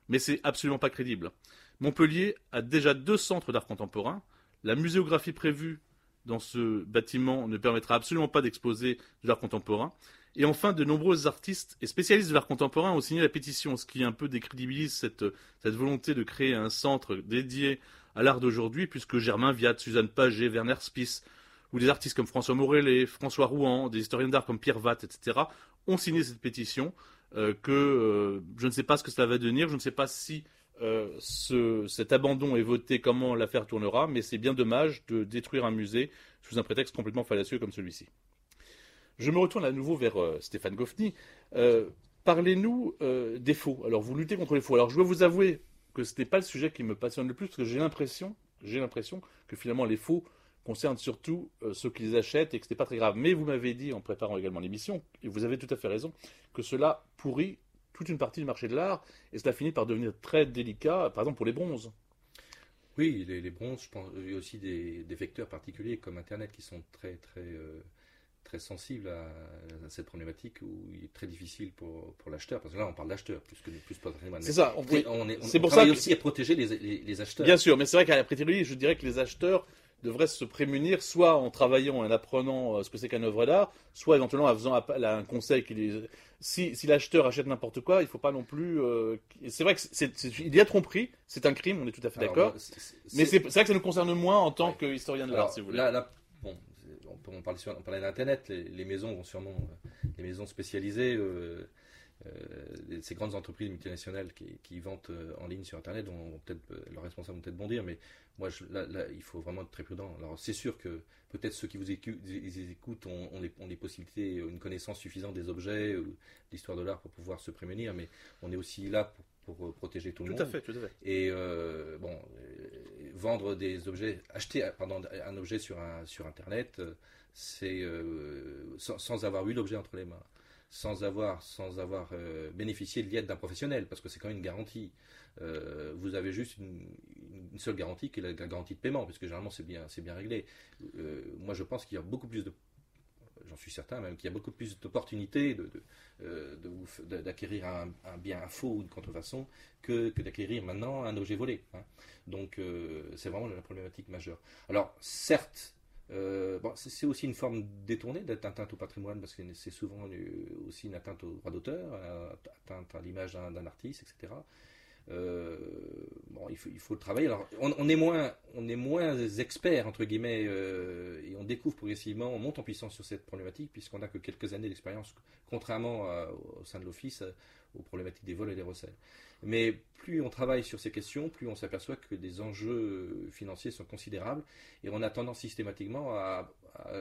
mais c'est absolument pas crédible. Montpellier a déjà deux centres d'art contemporain. La muséographie prévue dans ce bâtiment ne permettra absolument pas d'exposer de l'art contemporain. Et enfin, de nombreux artistes et spécialistes de l'art contemporain ont signé la pétition, ce qui un peu décrédibilise cette, cette volonté de créer un centre dédié à l'art d'aujourd'hui, puisque Germain Viat, Suzanne Paget, Werner Spies, ou des artistes comme François Morellet, François Rouen, des historiens d'art comme Pierre Watt, et cetera, ont signé cette pétition, euh, que euh, je ne sais pas ce que cela va devenir, je ne sais pas si euh, ce, cet abandon est voté, comment l'affaire tournera, mais c'est bien dommage de détruire un musée sous un prétexte complètement fallacieux comme celui-ci. Je me retourne à nouveau vers euh, Stéphane Goffny. Euh, parlez-nous euh, des faux. Alors, vous luttez contre les faux. Alors, je dois vous avouer que ce n'est pas le sujet qui me passionne le plus, parce que j'ai l'impression, j'ai l'impression que finalement les faux concernent surtout euh, ceux qui les achètent et que ce n'est pas très grave. Mais vous m'avez dit, en préparant également l'émission, et vous avez tout à fait raison, que cela pourrit toute une partie du marché de l'art, et cela finit par devenir très délicat, par exemple pour les bronzes. Oui, les, les bronzes, je pense, il y a aussi des, des vecteurs particuliers comme Internet qui sont très, très... Euh... très sensible à, à cette problématique où il est très difficile pour, pour l'acheteur, parce que là on parle d'acheteur plus que plus patrimoine. C'est ça, on, oui, on, est, on, c'est on pour travaille ça que aussi à protéger les, les, les acheteurs. Bien sûr, mais c'est vrai qu'à la préthéorie, je dirais que les acheteurs devraient se prémunir, soit en travaillant et en apprenant ce que c'est qu'une œuvre d'art, soit éventuellement en faisant appel à un conseil qui les... Si, si l'acheteur achète n'importe quoi, il ne faut pas non plus... Euh... C'est vrai qu'il y a tromperie, c'est un crime, on est tout à fait Alors, d'accord, c'est, c'est... mais c'est, c'est vrai que ça nous concerne moins en tant ouais. qu'historien de l'art, Alors, si vous voulez. Là, là, bon, on parlait, sur, on parlait d'Internet, les, les maisons vont sûrement, les maisons spécialisées, euh, euh, ces grandes entreprises multinationales qui, qui vendent en ligne sur Internet, vont, vont peut-être, leurs responsables vont peut-être bondir, mais moi, je, là, là, il faut vraiment être très prudent. Alors, c'est sûr que peut-être ceux qui vous écoutent, écoutent ont, ont, les, ont les possibilités, une connaissance suffisante des objets, ou de l'histoire de l'art pour pouvoir se prémunir, mais on est aussi là pour pour protéger tout le tout monde. À fait, tout à fait. Et euh, bon, euh, vendre des objets, acheter pardon, un objet sur, un, sur Internet, euh, c'est euh, sans, sans avoir eu l'objet entre les mains, sans avoir, sans avoir euh, bénéficié de l'aide d'un professionnel, parce que c'est quand même une garantie. Euh, vous avez juste une, une seule garantie, qui est la, la garantie de paiement, puisque généralement c'est bien, c'est bien réglé. Euh, moi je pense qu'il y a beaucoup plus de J'en suis certain même qu'il y a beaucoup plus d'opportunités de, de, euh, de, de, d'acquérir un, un bien, un faux ou une contrefaçon que, que d'acquérir maintenant un objet volé. Hein. Donc euh, c'est vraiment la problématique majeure. Alors certes, euh, bon, c'est, c'est aussi une forme détournée d'atteinte au patrimoine parce que c'est souvent aussi une atteinte au droit d'auteur, atteinte à l'image d'un, d'un artiste, et cetera. Euh, bon, il faut, il faut le travailler. Alors, on, on est moins, on est moins experts entre guillemets, euh, et on découvre progressivement, on monte en puissance sur cette problématique puisqu'on n'a que quelques années d'expérience, contrairement à, au sein de l'office aux problématiques des vols et des recels. Mais plus on travaille sur ces questions, plus on s'aperçoit que des enjeux financiers sont considérables et on a tendance systématiquement à, à,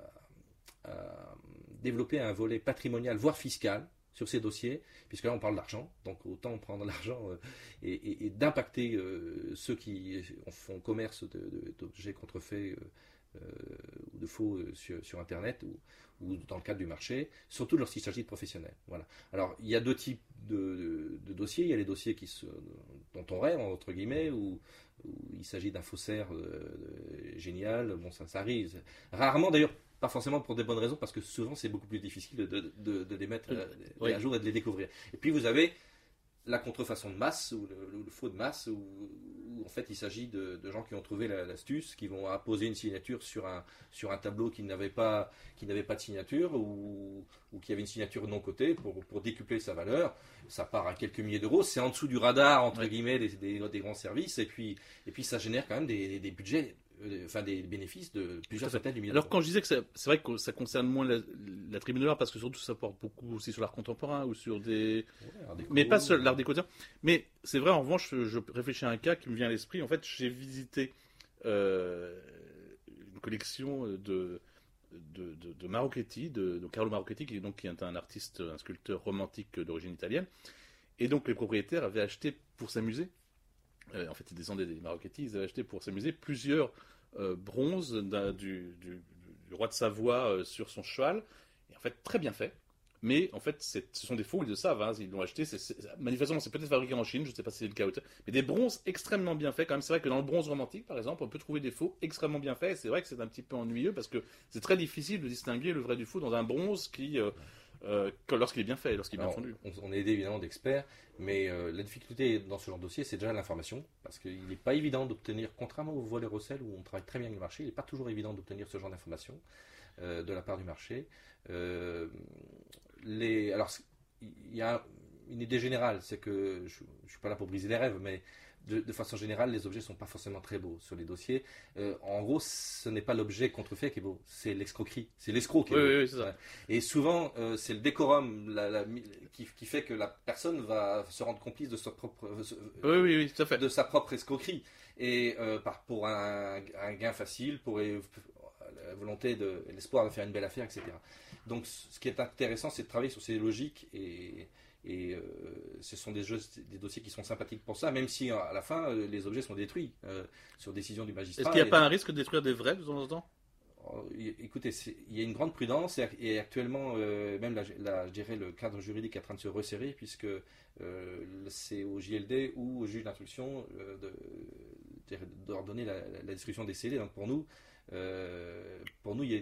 à, à développer un volet patrimonial, voire fiscal, sur ces dossiers, puisque là on parle d'argent, donc autant prendre l'argent euh, et, et, et d'impacter euh, ceux qui font commerce de, de, d'objets contrefaits euh, ou de faux euh, sur, sur Internet ou, ou dans le cadre du marché, surtout lorsqu'il s'agit de professionnels. Voilà. Alors il y a deux types de, de, de dossiers. Il y a les dossiers qui se, dont on rêve, entre guillemets, où, où il s'agit d'un faussaire euh, génial. Bon, ça, ça arrive. Rarement d'ailleurs. Pas forcément pour des bonnes raisons, parce que souvent c'est beaucoup plus difficile de, de, de, de les mettre euh, oui. à jour et de les découvrir. Et puis vous avez la contrefaçon de masse, ou le, le faux de masse, où, où en fait il s'agit de, de gens qui ont trouvé la, l'astuce, qui vont apposer une signature sur un, sur un tableau qui n'avait pas, qui n'avait pas de signature, ou, ou qui avait une signature non cotée pour, pour décupler sa valeur. Ça part à quelques milliers d'euros, c'est en dessous du radar, entre oui. guillemets, des, des, des grands services, et puis, et puis ça génère quand même des, des, des budgets. Enfin, des bénéfices de plusieurs centaines de milliers d'euros. Alors, quand je disais que ça, c'est vrai que ça concerne moins la, la tribune de l'art, parce que surtout ça porte beaucoup aussi sur l'art contemporain ou sur des. Ouais, déco, mais pas sur l'art déco. Mais c'est vrai, en revanche, je, je réfléchis à un cas qui me vient à l'esprit. En fait, j'ai visité euh, une collection de, de, de, de Marocchetti, de, de Carlo Marocchetti, qui, donc, qui est un artiste, un sculpteur romantique d'origine italienne. Et donc, les propriétaires avaient acheté pour s'amuser. Euh, en fait, ils descendaient des Marocchetti, ils avaient acheté pour s'amuser plusieurs euh, bronzes du, du, du roi de Savoie euh, sur son cheval, et en fait, très bien fait. Mais en fait, c'est, ce sont des faux, ils le savent, hein, ils l'ont acheté. C'est, c'est, manifestement, c'est peut-être fabriqué en Chine, je ne sais pas si c'est le cas. Mais des bronzes extrêmement bien faits. Quand même, c'est vrai que dans le bronze romantique, par exemple, on peut trouver des faux extrêmement bien faits. Et c'est vrai que c'est un petit peu ennuyeux parce que c'est très difficile de distinguer le vrai du faux dans un bronze qui. Euh, euh, quand- lorsqu'il est bien fait, lorsqu'il est bien Alors, fondu. on, on est aidé évidemment d'experts, mais euh, la difficulté dans ce genre de dossier, c'est déjà l'information, parce qu'il n'est pas évident d'obtenir, contrairement au vol et recel où on travaille très bien avec le marché, il n'est pas toujours évident d'obtenir ce genre d'informations euh, de la part du marché. Euh, les, alors, il y a une idée générale, c'est que je ne suis pas là pour briser les rêves, mais de, de façon générale, les objets ne sont pas forcément très beaux sur les dossiers. Euh, en gros, ce n'est pas l'objet contrefait qui est beau, c'est l'escroquerie, c'est l'escroc qui est Oui, beau. oui, oui, c'est ça. Ouais. Et souvent, euh, c'est le décorum la, la, qui, qui fait que la personne va se rendre complice de sa propre, Oui, oui, oui, tout à fait. de sa propre escroquerie. Et euh, par, pour un, un gain facile, pour euh, la volonté, de, l'espoir de faire une belle affaire, et cetera. Donc, ce qui est intéressant, c'est de travailler sur ces logiques et. Et euh, ce sont des, jeux, des dossiers qui sont sympathiques pour ça, même si à la fin, euh, les objets sont détruits euh, sur décision du magistrat. Est-ce qu'il n'y a et, pas un risque de détruire des vrais de temps en temps? oh, écoutez, c'est, il y a une grande prudence et, et actuellement, euh, même la, la, je dirais, le cadre juridique est en train de se resserrer puisque euh, c'est au J L D ou au juge d'instruction euh, de, d'ordonner la, la, la destruction des scellés. Donc pour nous, euh, pour nous, il y a,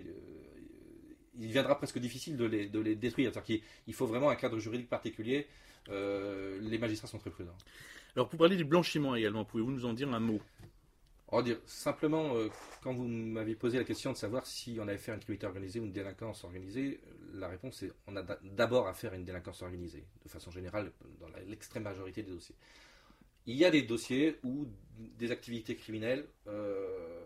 il deviendra presque difficile de les, de les détruire. C'est-à-dire qu'il il faut vraiment un cadre juridique particulier. Euh, les magistrats sont très prudents. Alors, pour parler du blanchiment également, pouvez-vous nous en dire un mot? On va dire simplement, euh, quand vous m'avez posé la question de savoir si on avait fait une criminalité organisée ou une délinquance organisée, la réponse est on a d'abord affaire à une délinquance organisée, de façon générale, dans la, l'extrême majorité des dossiers. Il y a des dossiers où des activités criminelles euh,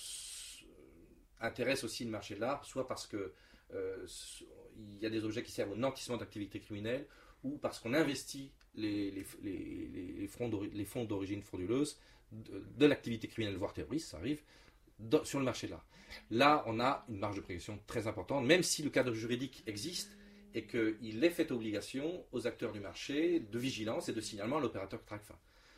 intéressent aussi le marché de l'art, soit parce que Euh, il y a des objets qui servent au nantissement d'activités criminelles ou parce qu'on investit les, les, les, les, fonds, les fonds d'origine frauduleuse de, de l'activité criminelle, voire terroriste, ça arrive, dans, sur le marché de l'art. Là, on a une marge de progression très importante, même si le cadre juridique existe et qu'il est fait obligation aux acteurs du marché de vigilance et de signalement à l'opérateur Tracfin.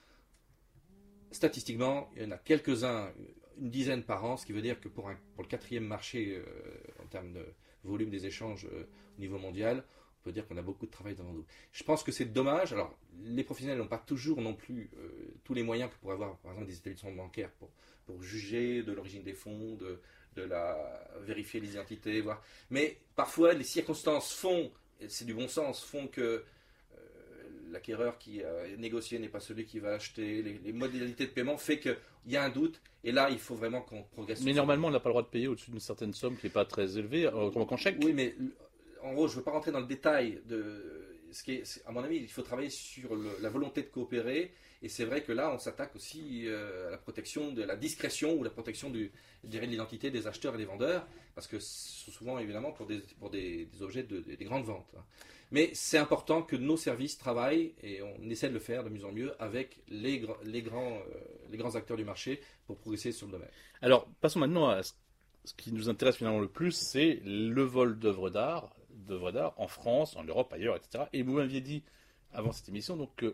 Statistiquement, il y en a quelques-uns, une dizaine par an, ce qui veut dire que pour, un, pour le quatrième marché euh, en termes de volume des échanges euh, au niveau mondial, on peut dire qu'on a beaucoup de travail devant nous. Je pense que c'est dommage. Alors, les professionnels n'ont pas toujours non plus euh, tous les moyens que pourraient avoir, par exemple, des établissements bancaires pour, pour juger de l'origine des fonds, de, de la, vérifier les identités, voir. Mais parfois, les circonstances font, et c'est du bon sens, font que euh, l'acquéreur qui a négocié n'est pas celui qui va acheter, les, les modalités de paiement fait qu'il y a un doute, et là, il faut vraiment qu'on progresse. Mais normalement, on n'a pas le droit de payer au-dessus d'une certaine somme qui n'est pas très élevée, euh, comme en chèque. Oui, mais en gros, je ne veux pas rentrer dans le détail de ce qui est, à mon avis, il faut travailler sur le, la volonté de coopérer, et c'est vrai que là, on s'attaque aussi euh, à la protection de la discrétion ou la protection du, je dirais, de l'identité des acheteurs et des vendeurs, parce que c'est souvent, évidemment, pour des, pour des, des objets de, des grandes ventes. Mais c'est important que nos services travaillent, et on essaie de le faire de mieux en mieux, avec les, les, grands, euh, les grands acteurs du marché pour progresser sur le domaine. Alors, passons maintenant à ce, ce qui nous intéresse finalement le plus, c'est le vol d'œuvres d'art, d'œuvres d'art en France, en Europe, ailleurs, et cetera. Et vous m'aviez dit, avant cette émission, donc, que,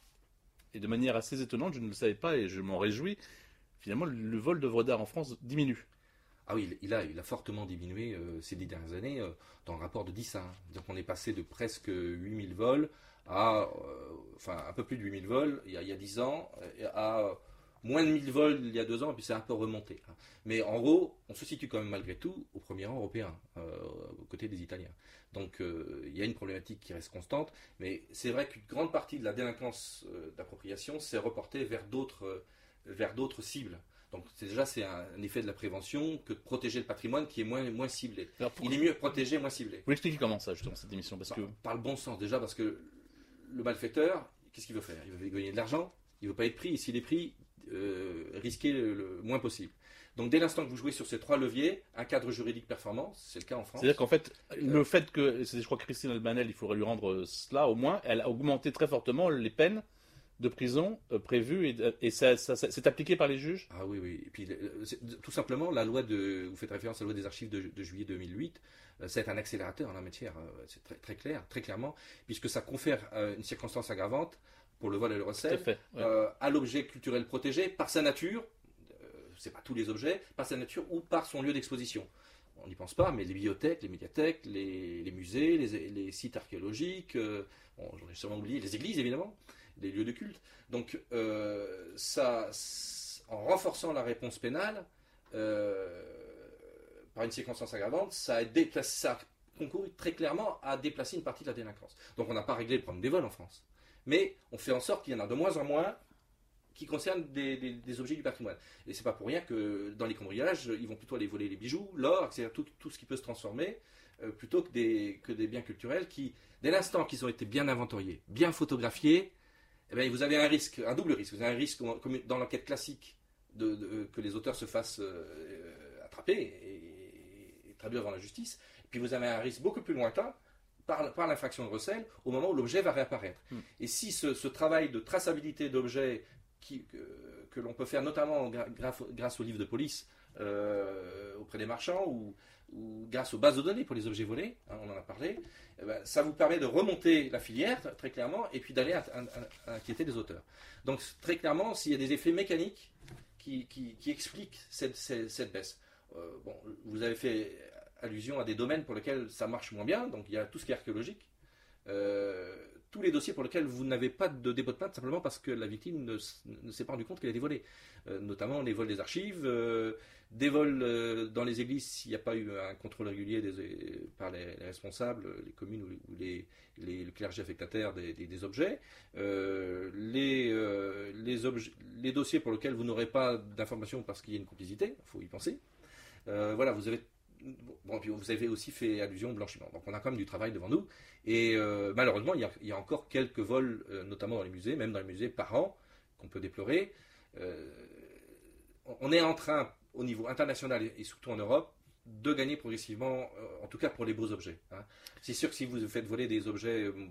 et de manière assez étonnante, je ne le savais pas et je m'en réjouis, finalement, le vol d'œuvres d'art en France diminue. Ah oui, il a, il a fortement diminué euh, ces dix dernières années euh, dans le rapport de dix à un. Donc on est passé de presque huit mille vols à, euh, enfin un peu plus de huit mille vols il y a, il y a dix ans, à moins de mille vols il y a deux ans, et puis c'est un peu remonté. Mais en gros, on se situe quand même malgré tout au premier rang européen, euh, aux côtés des Italiens. Donc euh, il y a une problématique qui reste constante, mais c'est vrai qu'une grande partie de la délinquance euh, d'appropriation s'est reportée vers d'autres, euh, vers d'autres cibles. Donc c'est déjà c'est un, un effet de la prévention que de protéger le patrimoine qui est moins, moins ciblé. Alors, il est mieux protégé, moins ciblé. Vous expliquez comment ça justement cette émission parce par, que... par le bon sens déjà, parce que le malfaiteur, qu'est-ce qu'il veut faire? Il veut gagner de l'argent, il ne veut pas être pris, et s'il est pris, euh, risquer le, le moins possible. Donc dès l'instant que vous jouez sur ces trois leviers, un cadre juridique performant, c'est le cas en France. C'est-à-dire qu'en fait, le fait que, c'est, je crois que Christine Albanel, il faudrait lui rendre cela au moins, elle a augmenté très fortement les peines de prison euh, prévues et, et ça, ça, ça c'est appliqué par les juges. Ah oui, oui. Et puis tout simplement, la loi de, vous faites référence à la loi des archives de, de juillet deux mille huit, euh, c'est un accélérateur en la matière, euh, c'est très, très clair, très clairement, puisque ça confère euh, une circonstance aggravante pour le vol et le recel Tout à fait, ouais. euh, à l'objet culturel protégé par sa nature. C'est pas tous les objets, par sa nature ou par son lieu d'exposition. On n'y pense pas, mais les bibliothèques, les médiathèques, les, les musées, les, les sites archéologiques, euh, bon, j'en ai sûrement oublié, les églises évidemment, les lieux de culte. Donc, euh, ça, en renforçant la réponse pénale, euh, par une circonstance aggravante, ça, a déplacé, ça concouru très clairement à déplacer une partie de la délinquance. Donc on n'a pas réglé le problème des vols en France. Mais on fait en sorte qu'il y en a de moins en moins qui concernent des, des, des objets du patrimoine. Et c'est pas pour rien que dans les cambriolages, ils vont plutôt aller voler les bijoux, l'or, c'est-à-dire tout, tout ce qui peut se transformer, euh, plutôt que des, que des biens culturels qui, dès l'instant qu'ils ont été bien inventoriés, bien photographiés, eh bien, vous avez un risque, un double risque. Vous avez un risque, comme dans l'enquête classique, de, de, que les auteurs se fassent euh, attraper et, et traduire devant la justice. Puis vous avez un risque beaucoup plus lointain, par, par l'infraction de recel, au moment où l'objet va réapparaître. Mmh. Et si ce, ce travail de traçabilité d'objets qui, que, que l'on peut faire notamment grâce, grâce aux livres de police euh, auprès des marchands ou, ou grâce aux bases de données pour les objets volés, hein, on en a parlé, eh ben, ça vous permet de remonter la filière très clairement et puis d'aller à, à, à inquiéter les auteurs. Donc très clairement, s'il y a des effets mécaniques qui, qui, qui expliquent cette, cette, cette baisse. Euh, bon, vous avez fait allusion à des domaines pour lesquels ça marche moins bien, donc il y a tout ce qui est archéologique, euh, tous les dossiers pour lesquels vous n'avez pas de dépôt de plainte simplement parce que la victime ne, ne s'est pas rendu compte qu'elle a été volée, euh, notamment les vols des archives, euh, des vols euh, dans les églises s'il n'y a pas eu un contrôle régulier des, par les, les responsables, les communes ou, ou les, les, le clergé affectataire des, des, des objets, euh, les, euh, les, objets, les dossiers pour lesquels vous n'aurez pas d'informations parce qu'il y a une complicité, il faut y penser. Euh, voilà, vous avez Bon, puis vous avez aussi fait allusion au blanchiment. Donc on a quand même du travail devant nous. Et euh, malheureusement, il y, a, il y a encore quelques vols, euh, notamment dans les musées, même dans les musées par an, qu'on peut déplorer. Euh, on est en train, au niveau international et, et surtout en Europe, de gagner progressivement, euh, en tout cas pour les beaux objets. Hein. C'est sûr que si vous faites voler des objets euh,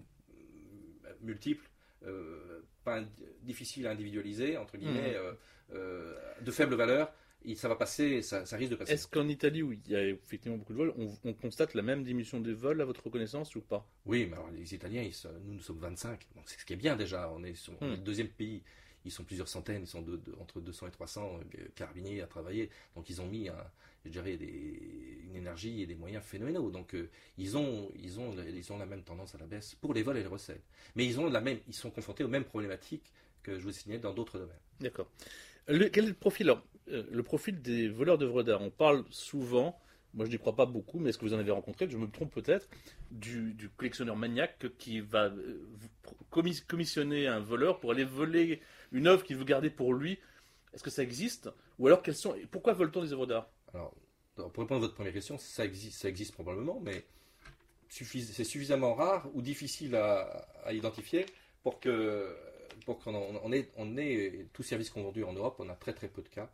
multiples, euh, pas difficiles à individualiser, entre guillemets, mmh. euh, euh, de faible valeur, ça va passer, ça, ça risque de passer. Est-ce qu'en Italie, où il y a effectivement beaucoup de vols, on, on constate la même diminution des vols à votre connaissance ou pas? Oui, mais alors les Italiens, ils sont, nous, nous sommes vingt-cinq, donc c'est ce qui est bien déjà. On est, sur, on est le deuxième pays, ils sont plusieurs centaines, ils sont de, de, entre deux cents et trois cents euh, carabiniers à travailler. Donc ils ont mis, un, je dirais, des, une énergie et des moyens phénoménaux. Donc euh, ils, ont, ils, ont, ils ont la même tendance à la baisse pour les vols et les recels. Mais ils, ont la même, ils sont confrontés aux mêmes problématiques que je vous signalais dans d'autres domaines. D'accord. Le, quel est le profil, alors, euh, le profil des voleurs d'œuvres d'art? On parle souvent, moi je n'y crois pas beaucoup, mais est-ce que vous en avez rencontré, je me trompe peut-être, du, du collectionneur maniaque qui va euh, commis, commissionner un voleur pour aller voler une œuvre qu'il veut garder pour lui? Est-ce que ça existe? Ou alors quels sont, pourquoi vole-t-on des œuvres d'art? Alors, pour répondre à votre première question, ça existe, ça existe probablement, mais suffis, c'est suffisamment rare ou difficile à, à identifier pour que... pour qu'on on ait, on ait tout service confondu en Europe, on a très très peu de cas.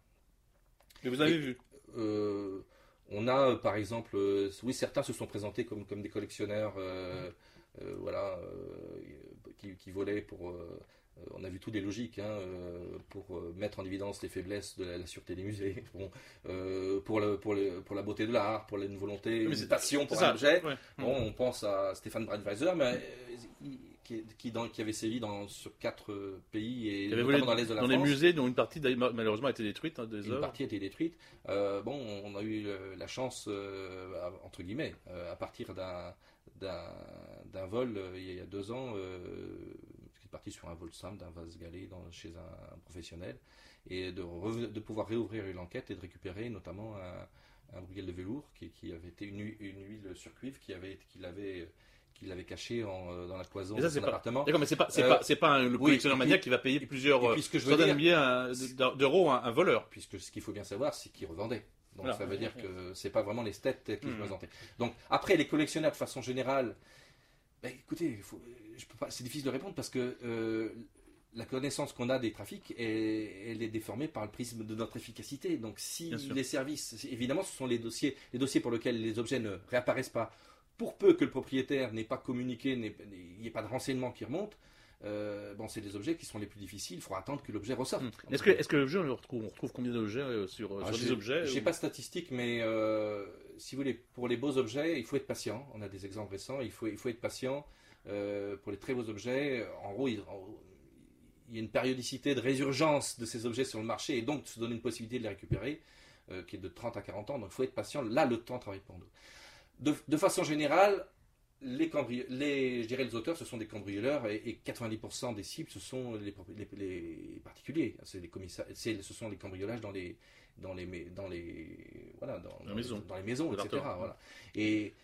Mais vous avez Et, vu euh, On a par exemple, euh, oui, certains se sont présentés comme, comme des collectionneurs, euh, euh, voilà, euh, qui, qui volaient pour. Euh, on a vu toutes les logiques, hein, euh, pour euh, mettre en évidence les faiblesses de la, la sûreté des musées, bon, euh, pour, le, pour, le, pour la beauté de l'art, pour une volonté, une passion pour un objet. Ouais. Bon, on pense à Stéphane Breitweiser, mais euh, il, Qui, qui, dans, qui avait sévi dans, sur quatre euh, pays et notamment dans l'est de la dans France. Dans les musées dont une partie malheureusement a été détruite. Hein, des une œuvres. partie a été détruite. Euh, bon, on a eu le, la chance, euh, à, entre guillemets, euh, à partir d'un, d'un, d'un vol euh, il y a deux ans, euh, qui est parti sur un vol simple d'un vase galé dans, chez un, un professionnel, et de, re, de pouvoir réouvrir une enquête et de récupérer notamment un, un bruguel de velours qui, qui avait été une, une huile sur cuivre qui avait, qui l'avait qu'il l'avait caché en, dans la cloison de son pas, appartement. D'accord, mais c'est pas, c'est euh, pas, c'est pas un, le collectionneur oui, maniaque qui va payer plusieurs centaines de milliers d'euros à un voleur. Puisque ce qu'il faut bien savoir, c'est qu'il revendait. Donc voilà, ça veut ouais, dire ouais. que c'est pas vraiment les stats qui mmh. se présentaient. Donc après, les collectionneurs de façon générale, ben, écoutez, faut, je peux pas, c'est difficile de répondre parce que euh, la connaissance qu'on a des trafics, est, elle est déformée par le prisme de notre efficacité. Donc si les services, évidemment, ce sont les dossiers, les dossiers pour lesquels les objets ne réapparaissent pas. Pour peu que le propriétaire n'ait pas communiqué, il n'y ait pas de renseignements qui remontent, euh, bon, c'est des objets qui sont les plus difficiles. Il faudra attendre que l'objet ressorte. Mmh. Est-ce que, est-ce que l'objet, on retrouve, on retrouve combien d'objets euh, sur, Alors, sur des objets? Je n'ai ou... pas de statistiques, mais euh, si vous voulez, pour les beaux objets, il faut être patient. On a des exemples récents. Il faut, il faut être patient euh, pour les très beaux objets. En gros, il, en, il y a une périodicité de résurgence de ces objets sur le marché et donc de se donner une possibilité de les récupérer, euh, qui est de trente à quarante ans. Donc il faut être patient. Là, le temps travaille pour nous. De, de façon générale, les, cambri- les, je dirais les auteurs, ce sont des cambrioleurs et, et quatre-vingt-dix pour cent des cibles, ce sont les, les, les particuliers. C'est les c'est, ce sont les cambriolages dans les, dans les, dans les, voilà, dans, dans, les, maisons. dans les maisons, et cetera. Voilà. Et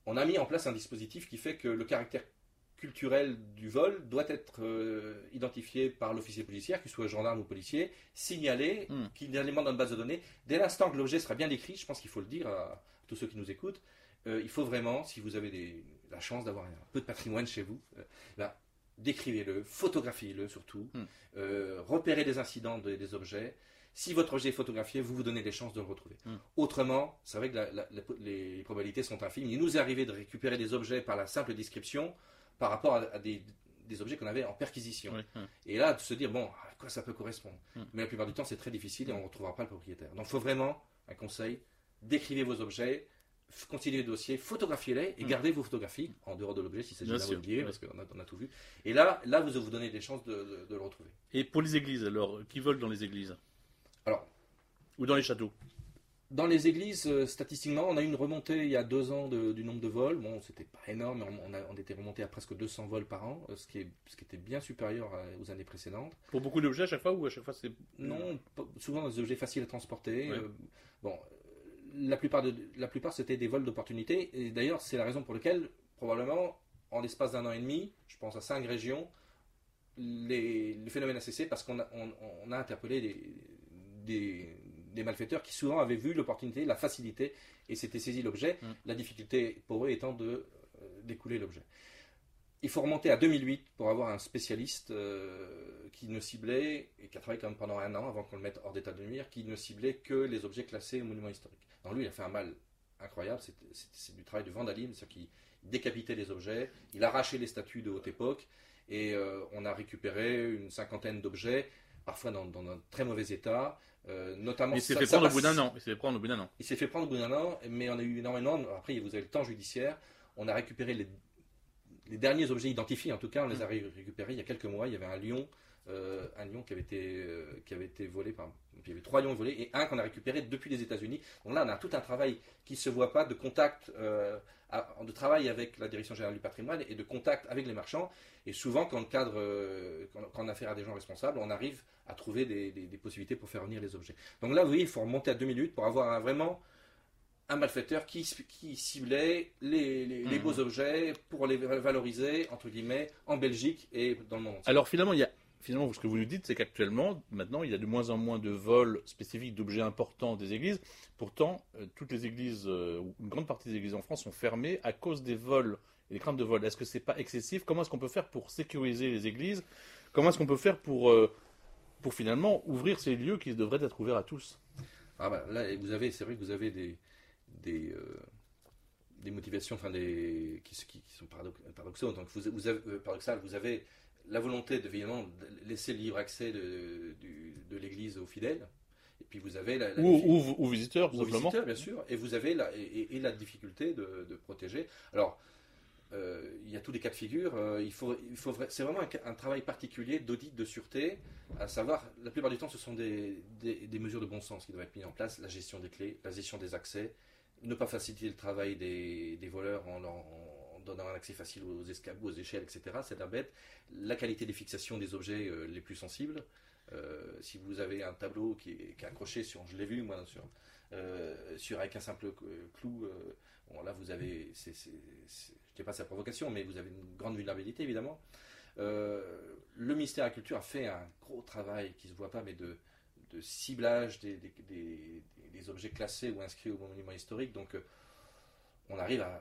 on a mis en place un dispositif qui fait que le caractère culturel du vol doit être euh, identifié par l'officier policier, qu'il soit gendarme ou policier, signalé, Mm. qu'il y a un élément dans une base de données. Dès l'instant que l'objet sera bien décrit, je pense qu'il faut le dire à, à tous ceux qui nous écoutent, euh, il faut vraiment, si vous avez des, la chance d'avoir un peu de patrimoine chez vous, euh, là, décrivez-le, photographiez-le surtout, Mm. euh, repérez les incidents de- des objets. Si votre objet est photographié, vous vous donnez des chances de le retrouver. Mm. Autrement, c'est vrai que la- la- la- les probabilités sont infimes. Il nous est arrivé de récupérer des objets par la simple description par rapport à, à des, des objets qu'on avait en perquisition. Oui, oui. Et là, de se dire, bon, à quoi ça peut correspondre Mm. Mais la plupart du temps, c'est très difficile et on ne retrouvera pas le propriétaire. Donc, il faut vraiment, un conseil, décrivez vos objets, f- continuez le dossier, photographiez-les et Mm. gardez vos photographies en dehors de l'objet, s'il s'agit Bien d'un sûr, mobilier, oui. parce qu'on a, on a tout vu. Et là, là vous vous donnez des chances de, de- de le retrouver. Et pour les églises, alors, qui volent dans les églises? Alors, Ou dans les châteaux? dans les églises, euh, statistiquement, on a eu une remontée il y a deux ans de- du nombre de vols. Bon, c'était pas énorme, mais on, on a- on était remonté à presque deux cents vols par an, euh, ce qui, est, ce qui était bien supérieur à- aux années précédentes. Pour beaucoup d'objets à chaque fois ou à chaque fois c'est. Non, pas- souvent des objets faciles à transporter. Ouais. Euh, bon, euh, la plupart, de, la plupart c'était des vols d'opportunité. Et d'ailleurs, c'est la raison pour laquelle, probablement, en l'espace d'un an et demi, je pense à cinq régions, les, le phénomène a cessé parce qu'on a, on, on a interpellé des, des, des malfaiteurs qui souvent avaient vu l'opportunité, la facilité et s'étaient saisis l'objet. Mm. La difficulté pour eux étant de euh, d'écouler l'objet. Il faut remonter à deux mille huit pour avoir un spécialiste euh, qui ne ciblait, et qui a travaillé quand même pendant un an avant qu'on le mette hors d'état de nuire, qui ne ciblait que les objets classés au monument historique. Donc lui, il a fait un mal incroyable, c'est, c'est, c'est du travail de vandalisme, c'est-à-dire qu'il décapitait les objets, il arrachait les statues de haute époque, et euh, on a récupéré une cinquantaine d'objets, parfois dans, dans un très mauvais état, euh, notamment... Mais il s'est ça- fait ça prendre au bout passe- d'un an. Il s'est fait prendre au bout d'un an. il s'est fait prendre au bout d'un an, mais on a eu énormément. Après, vous avez le temps judiciaire. On a récupéré les, les derniers objets identifiés, en tout cas, on les a ré- récupérés il y a quelques mois. Il y avait un lion, euh, un lion qui avait été, euh, qui avait été volé par. Il y avait trois lions volés et un qu'on a récupéré depuis les États-Unis. Donc là, on a tout un travail qui ne se voit pas, de contact, euh, à- de travail avec la Direction générale du patrimoine et de contact avec les marchands. Et souvent, quand, le cadre, euh, quand, quand on a affaire à des gens responsables, on arrive à trouver des, des- des possibilités pour faire revenir les objets. Donc là, vous voyez, il faut remonter à deux minutes pour avoir un- vraiment un malfaiteur qui, qui ciblait les, les- les Mhm. beaux objets pour les valoriser, entre guillemets, en Belgique et dans le monde entier. Alors finalement, il y a. Finalement, ce que vous nous dites, c'est qu'actuellement, maintenant, il y a de moins en moins de vols spécifiques d'objets importants des églises. Pourtant, euh, toutes les églises, euh, ou une grande partie des églises en France sont fermées à cause des vols et des craintes de vol. Est-ce que c'est pas excessif? Comment est-ce qu'on peut faire pour sécuriser les églises? Comment est-ce qu'on peut faire pour, euh, pour finalement ouvrir ces lieux qui devraient être ouverts à tous? Ah bah, là, vous avez, c'est vrai que vous avez des, des, euh, des motivations, enfin des, qui, qui- qui sont paradox- paradoxaux. Donc vous, vous avez, euh, paradoxal, vous avez la volonté de, évidemment, de laisser le libre accès de, du- de l'Église aux fidèles. Et puis vous avez la, la Ou, diffi- ou, ou visiteurs, tout aux simplement. visiteurs, bien sûr, et vous avez la, et, et- et la difficulté de, de protéger. Alors, euh, il y a tous les cas de figure. euh, il faut, il faut, vra- c'est vraiment un, un travail particulier d'audit de sûreté, à savoir, la plupart du temps, ce sont des, des, des mesures de bon sens qui doivent être mises en place, la gestion des clés, la gestion des accès, ne pas faciliter le travail des, des voleurs en, leur- en donnant un accès facile aux escabeaux, aux échelles, et cetera. C'est un bête. La qualité des fixations des objets euh, les plus sensibles. Euh, si vous avez un tableau qui est, qui est accroché sur, je l'ai vu moi, sur, euh, sur avec un simple euh, clou, euh, bon, là vous avez, c'est, c'est, c'est, je ne dis pas sa provocation, mais vous avez une grande vulnérabilité évidemment. Euh, le ministère de la Culture a fait un gros travail qui ne se voit pas, mais de, de ciblage des, des, des, des objets classés ou inscrits au monument historique. Donc euh, on arrive à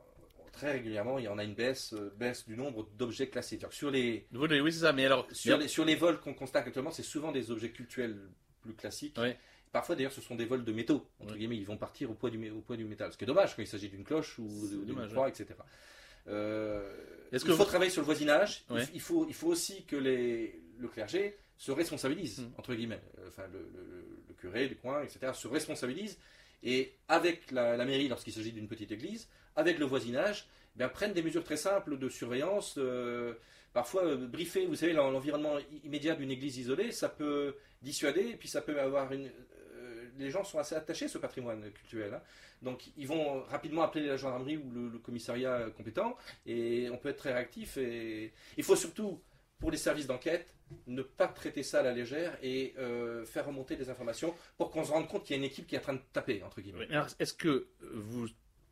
très régulièrement, il y en a une baisse, euh, baisse du nombre d'objets classés. C'est-à-dire que sur les, Volés, oui, c'est ça. Mais alors, sur mais- les, sur les vols qu'on constate actuellement, c'est souvent des objets cultuels plus classiques. Ouais. Parfois, d'ailleurs, ce sont des vols de métaux. Entre Ouais. guillemets, ils vont partir au poids du, mé- au poids du métal. Ce qui est dommage quand il s'agit d'une cloche ou C'est de- d'une dommage, croix, et cetera. Euh, Est-ce il que faut vous- travailler sur le voisinage. Il Ouais. f- Il, faut, il faut aussi que les, le clergé se responsabilise, Mm. entre guillemets. Euh, Enfin, le, le- le curé du coin, et cetera, se responsabilise. Et avec la, la mairie, lorsqu'il s'agit d'une petite église, avec le voisinage, eh bien, prennent des mesures très simples de surveillance. euh, parfois, euh, briefer, vous savez, l'en- l'environnement i- immédiat d'une église isolée, ça peut dissuader, et puis ça peut avoir une. euh, les gens sont assez attachés à ce patrimoine culturel. hein. Donc, ils vont rapidement appeler la gendarmerie ou le, le commissariat compétent, et on peut être très réactif. Et il faut surtout, pour les services d'enquête, ne pas traiter ça à la légère et euh, faire remonter des informations pour qu'on se rende compte qu'il y a une équipe qui est en train de taper, entre guillemets. Oui, alors, est-ce que vous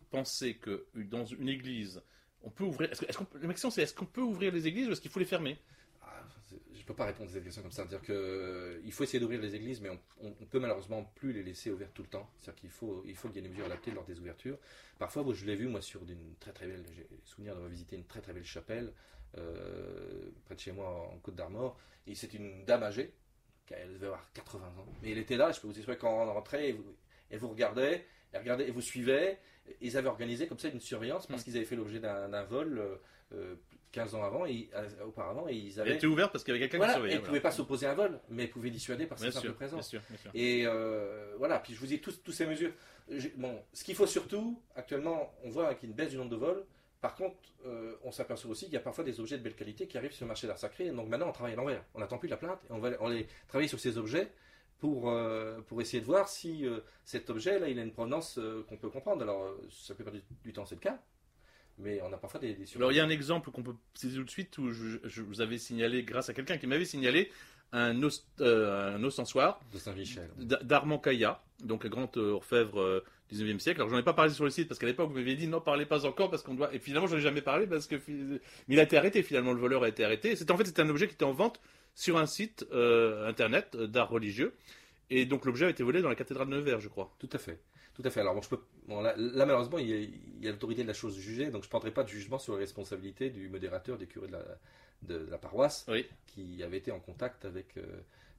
penser que dans une église, on peut ouvrir. Est-ce que, est-ce qu'on, la question c'est est-ce qu'on peut ouvrir les églises ou est-ce qu'il faut les fermer? Ah, je ne peux pas répondre à cette question comme ça. C'est-à-dire qu'il faut essayer d'ouvrir les églises, mais on ne peut malheureusement plus les laisser ouvertes tout le temps. C'est-à-dire qu'il faut, il faut qu'il y ait des mesures adaptées lors des ouvertures. Parfois, je l'ai vu moi sur une très très belle. J'ai souvenir d'avoir visité une très très belle chapelle euh, près de chez moi en Côte d'Armor. Et c'est une dame âgée, elle devait avoir quatre-vingts ans. Mais elle était là, je peux vous assurer, quand on rentrait, elle vous, elle vous regardait, elle regardait, elle vous suivait. Ils avaient organisé comme ça une surveillance parce mmh. qu'ils avaient fait l'objet d'un, d'un vol euh, quinze ans avant et, euh, auparavant. Et ils avaient... Elle était ouverte parce qu'il y avait quelqu'un voilà, qui surveillait. Elle ne pouvait pas s'opposer à un vol, mais elle pouvait dissuader par sa simple présence. Bien sûr, bien sûr. Et euh, voilà, puis je vous dis toutes ces mesures. J'ai, bon, ce qu'il faut surtout, actuellement, on voit qu'il y a une baisse du nombre de vols. Par contre, euh, on s'aperçoit aussi qu'il y a parfois des objets de belle qualité qui arrivent sur le marché d'art sacré. Donc maintenant, on travaille à l'envers. On n'attend plus la plainte et on va on les travailler sur ces objets pour, euh, pour essayer de voir si euh, cet objet-là, il a une provenance euh, qu'on peut comprendre. Alors, ça peut du, du temps, c'est le cas. Mais on a parfois des, des surprises. Alors, il y a un exemple qu'on peut saisir tout de suite où je, je vous avais signalé, grâce à quelqu'un qui m'avait signalé, un, os, euh, un ostensoir de Saint-Michel, d'Armand Caillat, donc un grand euh, orfèvre euh, du dix-neuvième siècle. Alors, j'en ai pas parlé sur le site parce qu'à l'époque, vous m'aviez dit non, parlez pas encore parce qu'on doit. Et finalement, j'en ai jamais parlé parce que. Mais il a été arrêté, finalement, le voleur a été arrêté. C'était, en fait, c'était un objet qui était en vente sur un site euh, internet d'art religieux. Et donc, l'objet a été volé dans la cathédrale de Nevers, je crois. Tout à fait. Tout à fait. Alors, bon, je peux... bon, là, là, malheureusement, il y, a, il y a l'autorité de la chose jugée, donc je ne prendrai pas de jugement sur la responsabilité du modérateur, du curé de la, de, de la paroisse, oui. qui avait été en contact avec euh,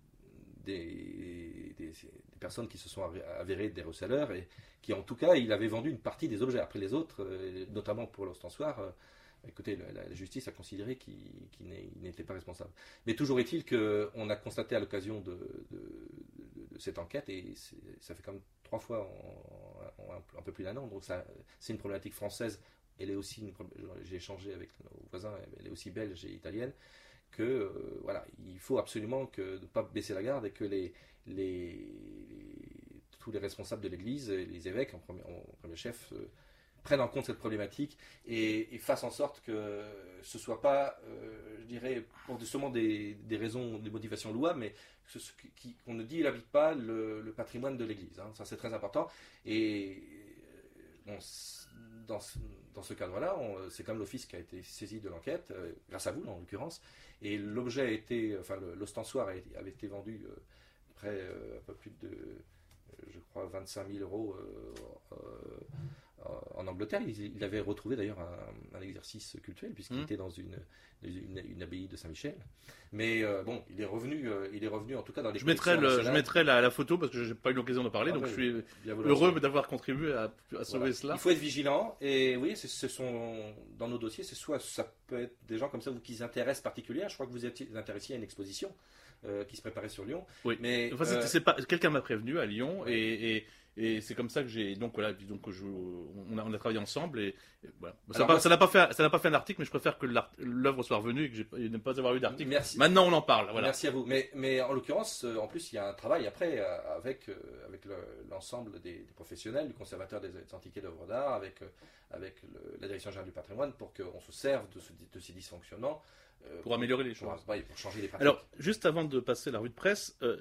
des, des, des personnes qui se sont avérées des receleurs et qui, en tout cas, il avait vendu une partie des objets. Après les autres, euh, notamment pour l'ostensoir, euh, écoutez, la, la justice a considéré qu'il, qu'il n'était pas responsable. Mais toujours est-il qu'on a constaté à l'occasion de, de, de, de cette enquête, et ça fait comme trois fois en, en, en un peu plus d'un an, donc ça, c'est une problématique française, elle est aussi, une, j'ai échangé avec nos voisins, elle est aussi belge et italienne, que euh, voilà, il faut absolument que, ne pas baisser la garde et que les, les, les, tous les responsables de l'Église, les évêques en premier, en premier chef, euh, prennent en compte cette problématique et, et fassent en sorte que ce ne soit pas, euh, je dirais, pour justement des, des raisons, des motivations louables, mais ce, ce, qui, qu'on ne dilapide pas le, le patrimoine de l'Église. Hein. Ça, c'est très important. Et bon, dans, dans ce cadre-là, on, c'est comme l'office qui a été saisi de l'enquête, euh, grâce à vous, en l'occurrence, et l'objet a été, enfin, le, l'ostensoir a été, avait été vendu euh, près, euh, un peu plus de, euh, je crois, vingt-cinq mille euros euh, euh, en Angleterre. Il, il avait retrouvé d'ailleurs un, un exercice cultuel puisqu'il mmh. était dans une, une, une abbaye de Saint-Michel. Mais euh, bon, il est revenu, euh, il est revenu en tout cas dans les. Je mettrai, le, je mettrai la, la photo parce que je n'ai pas eu l'occasion d'en parler, ah, donc ouais, je suis heureux d'avoir contribué à, à sauver voilà. cela. Il faut être vigilant et oui, c'est, ce sont dans nos dossiers, c'est soit ça peut être des gens comme ça vous qui s'intéressent particulièrement. Je crois que vous êtes intéressé à une exposition euh, qui se préparait sur Lyon. Oui. Mais enfin, euh, c'est pas quelqu'un m'a prévenu à Lyon oui. et, et Et c'est comme ça que j'ai donc voilà donc je, on a on a travaillé ensemble et, et voilà ça, pas, ça n'a pas fait ça n'a pas fait un article mais je préfère que l'œuvre soit revenue et que j'ai ne pas avoir eu d'article. Merci. Maintenant on en parle. Voilà. Merci à vous. Mais mais en l'occurrence en plus il y a un travail après avec avec le, l'ensemble des, des professionnels du conservateur des antiquités d'œuvres d'art avec avec le, la direction générale du patrimoine pour qu'on se serve de, ce, de ces dysfonctionnements euh, pour améliorer les choses. Pour, pour changer les pratiques. Alors juste avant de passer la revue de presse. Euh,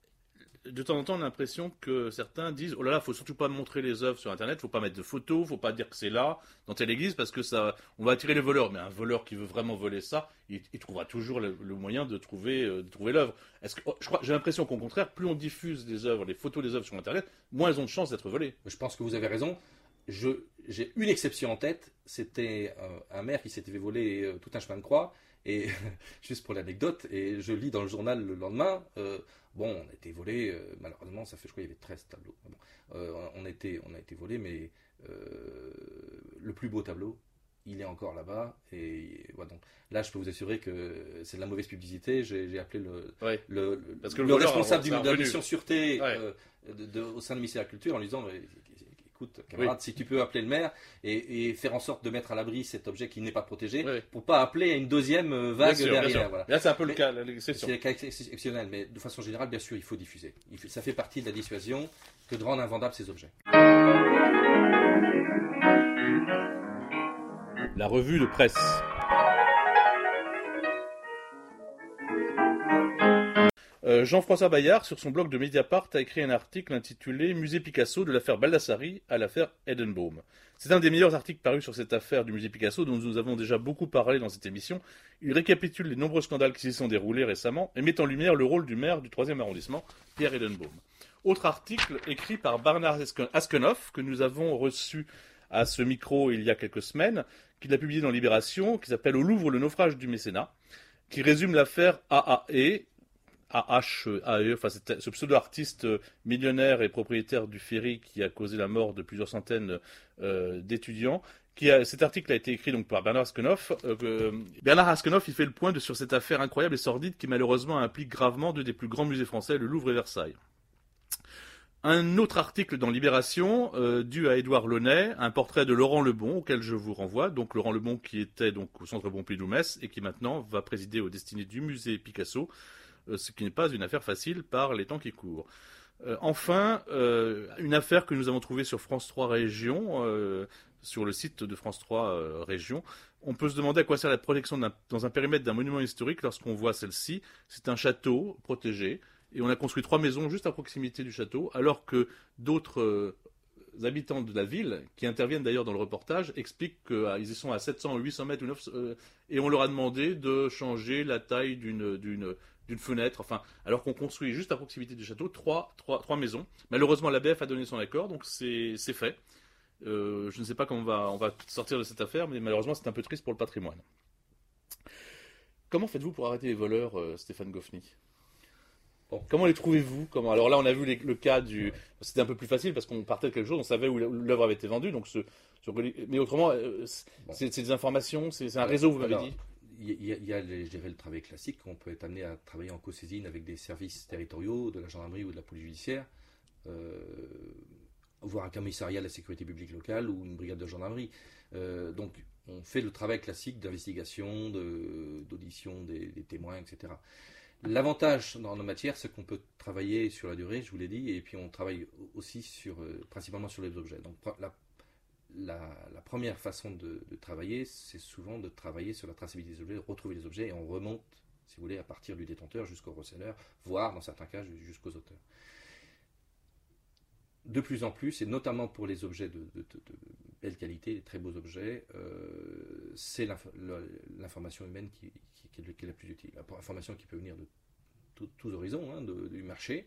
De temps en temps, on a l'impression que certains disent oh là là, faut surtout pas montrer les œuvres sur Internet, faut pas mettre de photos, faut pas dire que c'est là dans telle église parce que ça, on va attirer les voleurs. Mais un voleur qui veut vraiment voler ça, il, il trouvera toujours le, le moyen de trouver, euh, de trouver l'œuvre. Est-ce que, oh, je crois, j'ai l'impression qu'au contraire, plus on diffuse des œuvres, les photos des œuvres sur Internet, moins elles ont de chances d'être volées. Je pense que vous avez raison. Je, j'ai une exception en tête. C'était euh, un maire qui s'était fait voler euh, tout un chemin de croix. Et juste pour l'anecdote, et je lis dans le journal le lendemain, euh, bon, on a été volé, euh, malheureusement, ça fait, je crois, il y avait treize tableaux. Bon, euh, on, a été, on a été volé, mais euh, le plus beau tableau, il est encore là-bas. Et voilà, donc là, je peux vous assurer que c'est de la mauvaise publicité. J'ai, j'ai appelé le, ouais. le, le, Parce que le, le responsable du, de la mission sûreté ouais. euh, de, de, au sein du ministère de la Culture en lui disant. Écoute, camarade, oui. si tu peux appeler le maire et, et faire en sorte de mettre à l'abri cet objet qui n'est pas protégé, oui. pour pas appeler à une deuxième vague bien sûr, derrière. Bien sûr. Voilà. Là, c'est un peu mais, le cas, l'exception. C'est le cas exceptionnel, mais de façon générale, bien sûr, il faut diffuser. Il faut, ça fait partie de la dissuasion que de rendre invendables ces objets. La revue de presse. Euh, Jean-François Bayard, sur son blog de Mediapart, a écrit un article intitulé « Musée Picasso de l'affaire Baldassari à l'affaire Edenbaum ». C'est un des meilleurs articles parus sur cette affaire du musée Picasso dont nous avons déjà beaucoup parlé dans cette émission. Il récapitule les nombreux scandales qui s'y sont déroulés récemment et met en lumière le rôle du maire du troisième arrondissement, Pierre Edenbaum. Autre article écrit par Bernard Askenoff, que nous avons reçu à ce micro il y a quelques semaines, qu'il a publié dans Libération, qui s'appelle « Au Louvre, le naufrage du mécénat », qui résume l'affaire A A E, A H A E, enfin c'est ce pseudo-artiste millionnaire et propriétaire du ferry qui a causé la mort de plusieurs centaines euh, d'étudiants. Qui a, cet article a été écrit donc par Bernard Askenoff. Euh, Bernard Askenoff, il fait le point de, sur cette affaire incroyable et sordide qui malheureusement implique gravement deux des plus grands musées français, le Louvre et Versailles. Un autre article dans Libération, euh, dû à Édouard Launay, un portrait de Laurent Lebon, auquel je vous renvoie. Donc Laurent Lebon qui était donc au Centre Pompidou-Metz et qui maintenant va présider aux destinées du musée Picasso, euh, ce qui n'est pas une affaire facile par les temps qui courent. Euh, enfin, euh, une affaire que nous avons trouvée sur France trois Région, euh, sur le site de France trois euh, Région. On peut se demander à quoi sert la protection d'un, dans un périmètre d'un monument historique lorsqu'on voit celle-ci. C'est un château protégé. Et on a construit trois maisons juste à proximité du château, alors que d'autres euh, habitants de la ville, qui interviennent d'ailleurs dans le reportage, expliquent qu'ils euh, y sont à sept cents, huit cents mètres ou neuf cents, euh, et on leur a demandé de changer la taille d'une, d'une, d'une fenêtre, enfin, alors qu'on construit juste à proximité du château trois, trois, trois maisons. Malheureusement, l'A B F a donné son accord, donc c'est, c'est fait. Euh, je ne sais pas comment on va, on va sortir de cette affaire, mais malheureusement, c'est un peu triste pour le patrimoine. Comment faites-vous pour arrêter les voleurs, euh, Stéphane Goffny ? Bon. Comment les trouvez-vous ? Comment... Alors là, on a vu les, le cas du... C'était un peu plus facile parce qu'on partait de quelque chose, on savait où l'œuvre avait été vendue. Donc ce, ce... Mais autrement, euh, bon. c'est, c'est des informations, c'est, c'est un réseau, vous m'avez dit ? Il y a, il y a les, je dirais, le travail classique. On peut être amené à travailler en co-saisine avec des services territoriaux, de la gendarmerie ou de la police judiciaire, euh, voire un commissariat de la sécurité publique locale ou une brigade de gendarmerie. Euh, donc on fait le travail classique d'investigation, de, d'audition des, des témoins, et cetera. L'avantage dans nos matières, c'est qu'on peut travailler sur la durée, je vous l'ai dit, et puis on travaille aussi sur, euh, principalement sur les objets. Donc la, la, la première façon de, de travailler, c'est souvent de travailler sur la traçabilité des objets, de retrouver les objets, et on remonte, si vous voulez, à partir du détenteur jusqu'au receleur, voire dans certains cas jusqu'aux auteurs. De plus en plus, et notamment pour les objets de, de, de, de belle qualité, les très beaux objets, euh, c'est l'inf- l'information humaine qui, qui, qui, est, qui est la plus utile. L'information qui peut venir de tout, tous horizons, hein, de, du marché,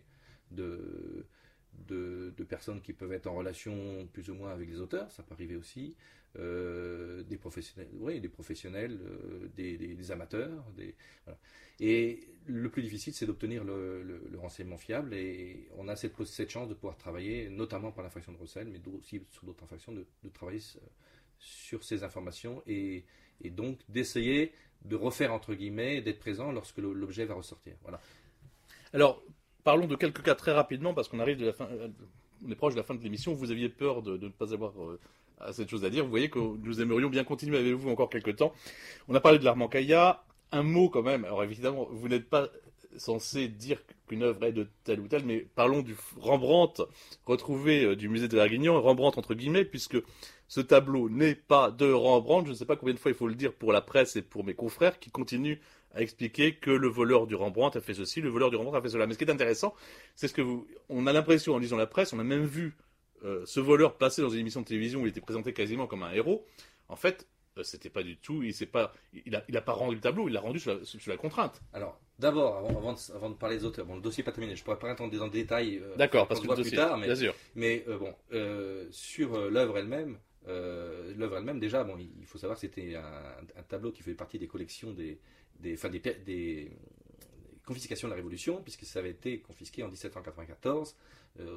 de, de, de personnes qui peuvent être en relation plus ou moins avec les auteurs, ça peut arriver aussi, euh, des professionnels, oui, des professionnels, euh, des, des, des amateurs, des, voilà. Et le plus difficile, c'est d'obtenir le, le, le renseignement fiable, et on a cette, cette chance de pouvoir travailler, notamment par l'infraction de recel, mais aussi sur d'autres infractions, de, de travailler sur ces informations, et, et donc d'essayer de refaire, entre guillemets, d'être présent lorsque le, l'objet va ressortir. Voilà. Alors, parlons de quelques cas très rapidement, parce qu'on arrive de la fin, on est proche de la fin de l'émission. Vous aviez peur de, de ne pas avoir euh, assez de choses à dire. Vous voyez que nous aimerions bien continuer avec vous encore quelques temps. On a parlé de l'Armancaïa. Un mot quand même. Alors évidemment, vous n'êtes pas censé dire qu'une œuvre est de telle ou telle, mais parlons du Rembrandt retrouvé euh, du musée de Draguignan, Rembrandt entre guillemets, puisque ce tableau n'est pas de Rembrandt. Je ne sais pas combien de fois il faut le dire pour la presse et pour mes confrères qui continuent à expliquer que le voleur du Rembrandt a fait ceci, le voleur du Rembrandt a fait cela. Mais ce qui est intéressant, c'est ce que vous... On a l'impression, en lisant la presse, on a même vu euh, ce voleur passer dans une émission de télévision où il était présenté quasiment comme un héros. En fait, euh, c'était pas du tout... Il s'est pas... Il a, il a pas rendu le tableau, il l'a rendu sous la, sous la contrainte. Alors, d'abord, avant, avant, de, avant de parler des auteurs, bon, le dossier n'est pas terminé, je pourrais pas rentrer dans le détail. Euh, D'accord, parce que le dossier, dossier, plus tard, mais, bien sûr. Mais euh, bon, euh, sur euh, l'œuvre elle-même, euh, l'œuvre elle-même, déjà, bon, il faut savoir que c'était un, un tableau qui fait partie des collections des... Des, enfin, des, des, des confiscations de la Révolution, puisque ça avait été confisqué en dix-sept cent quatre-vingt-quatorze euh,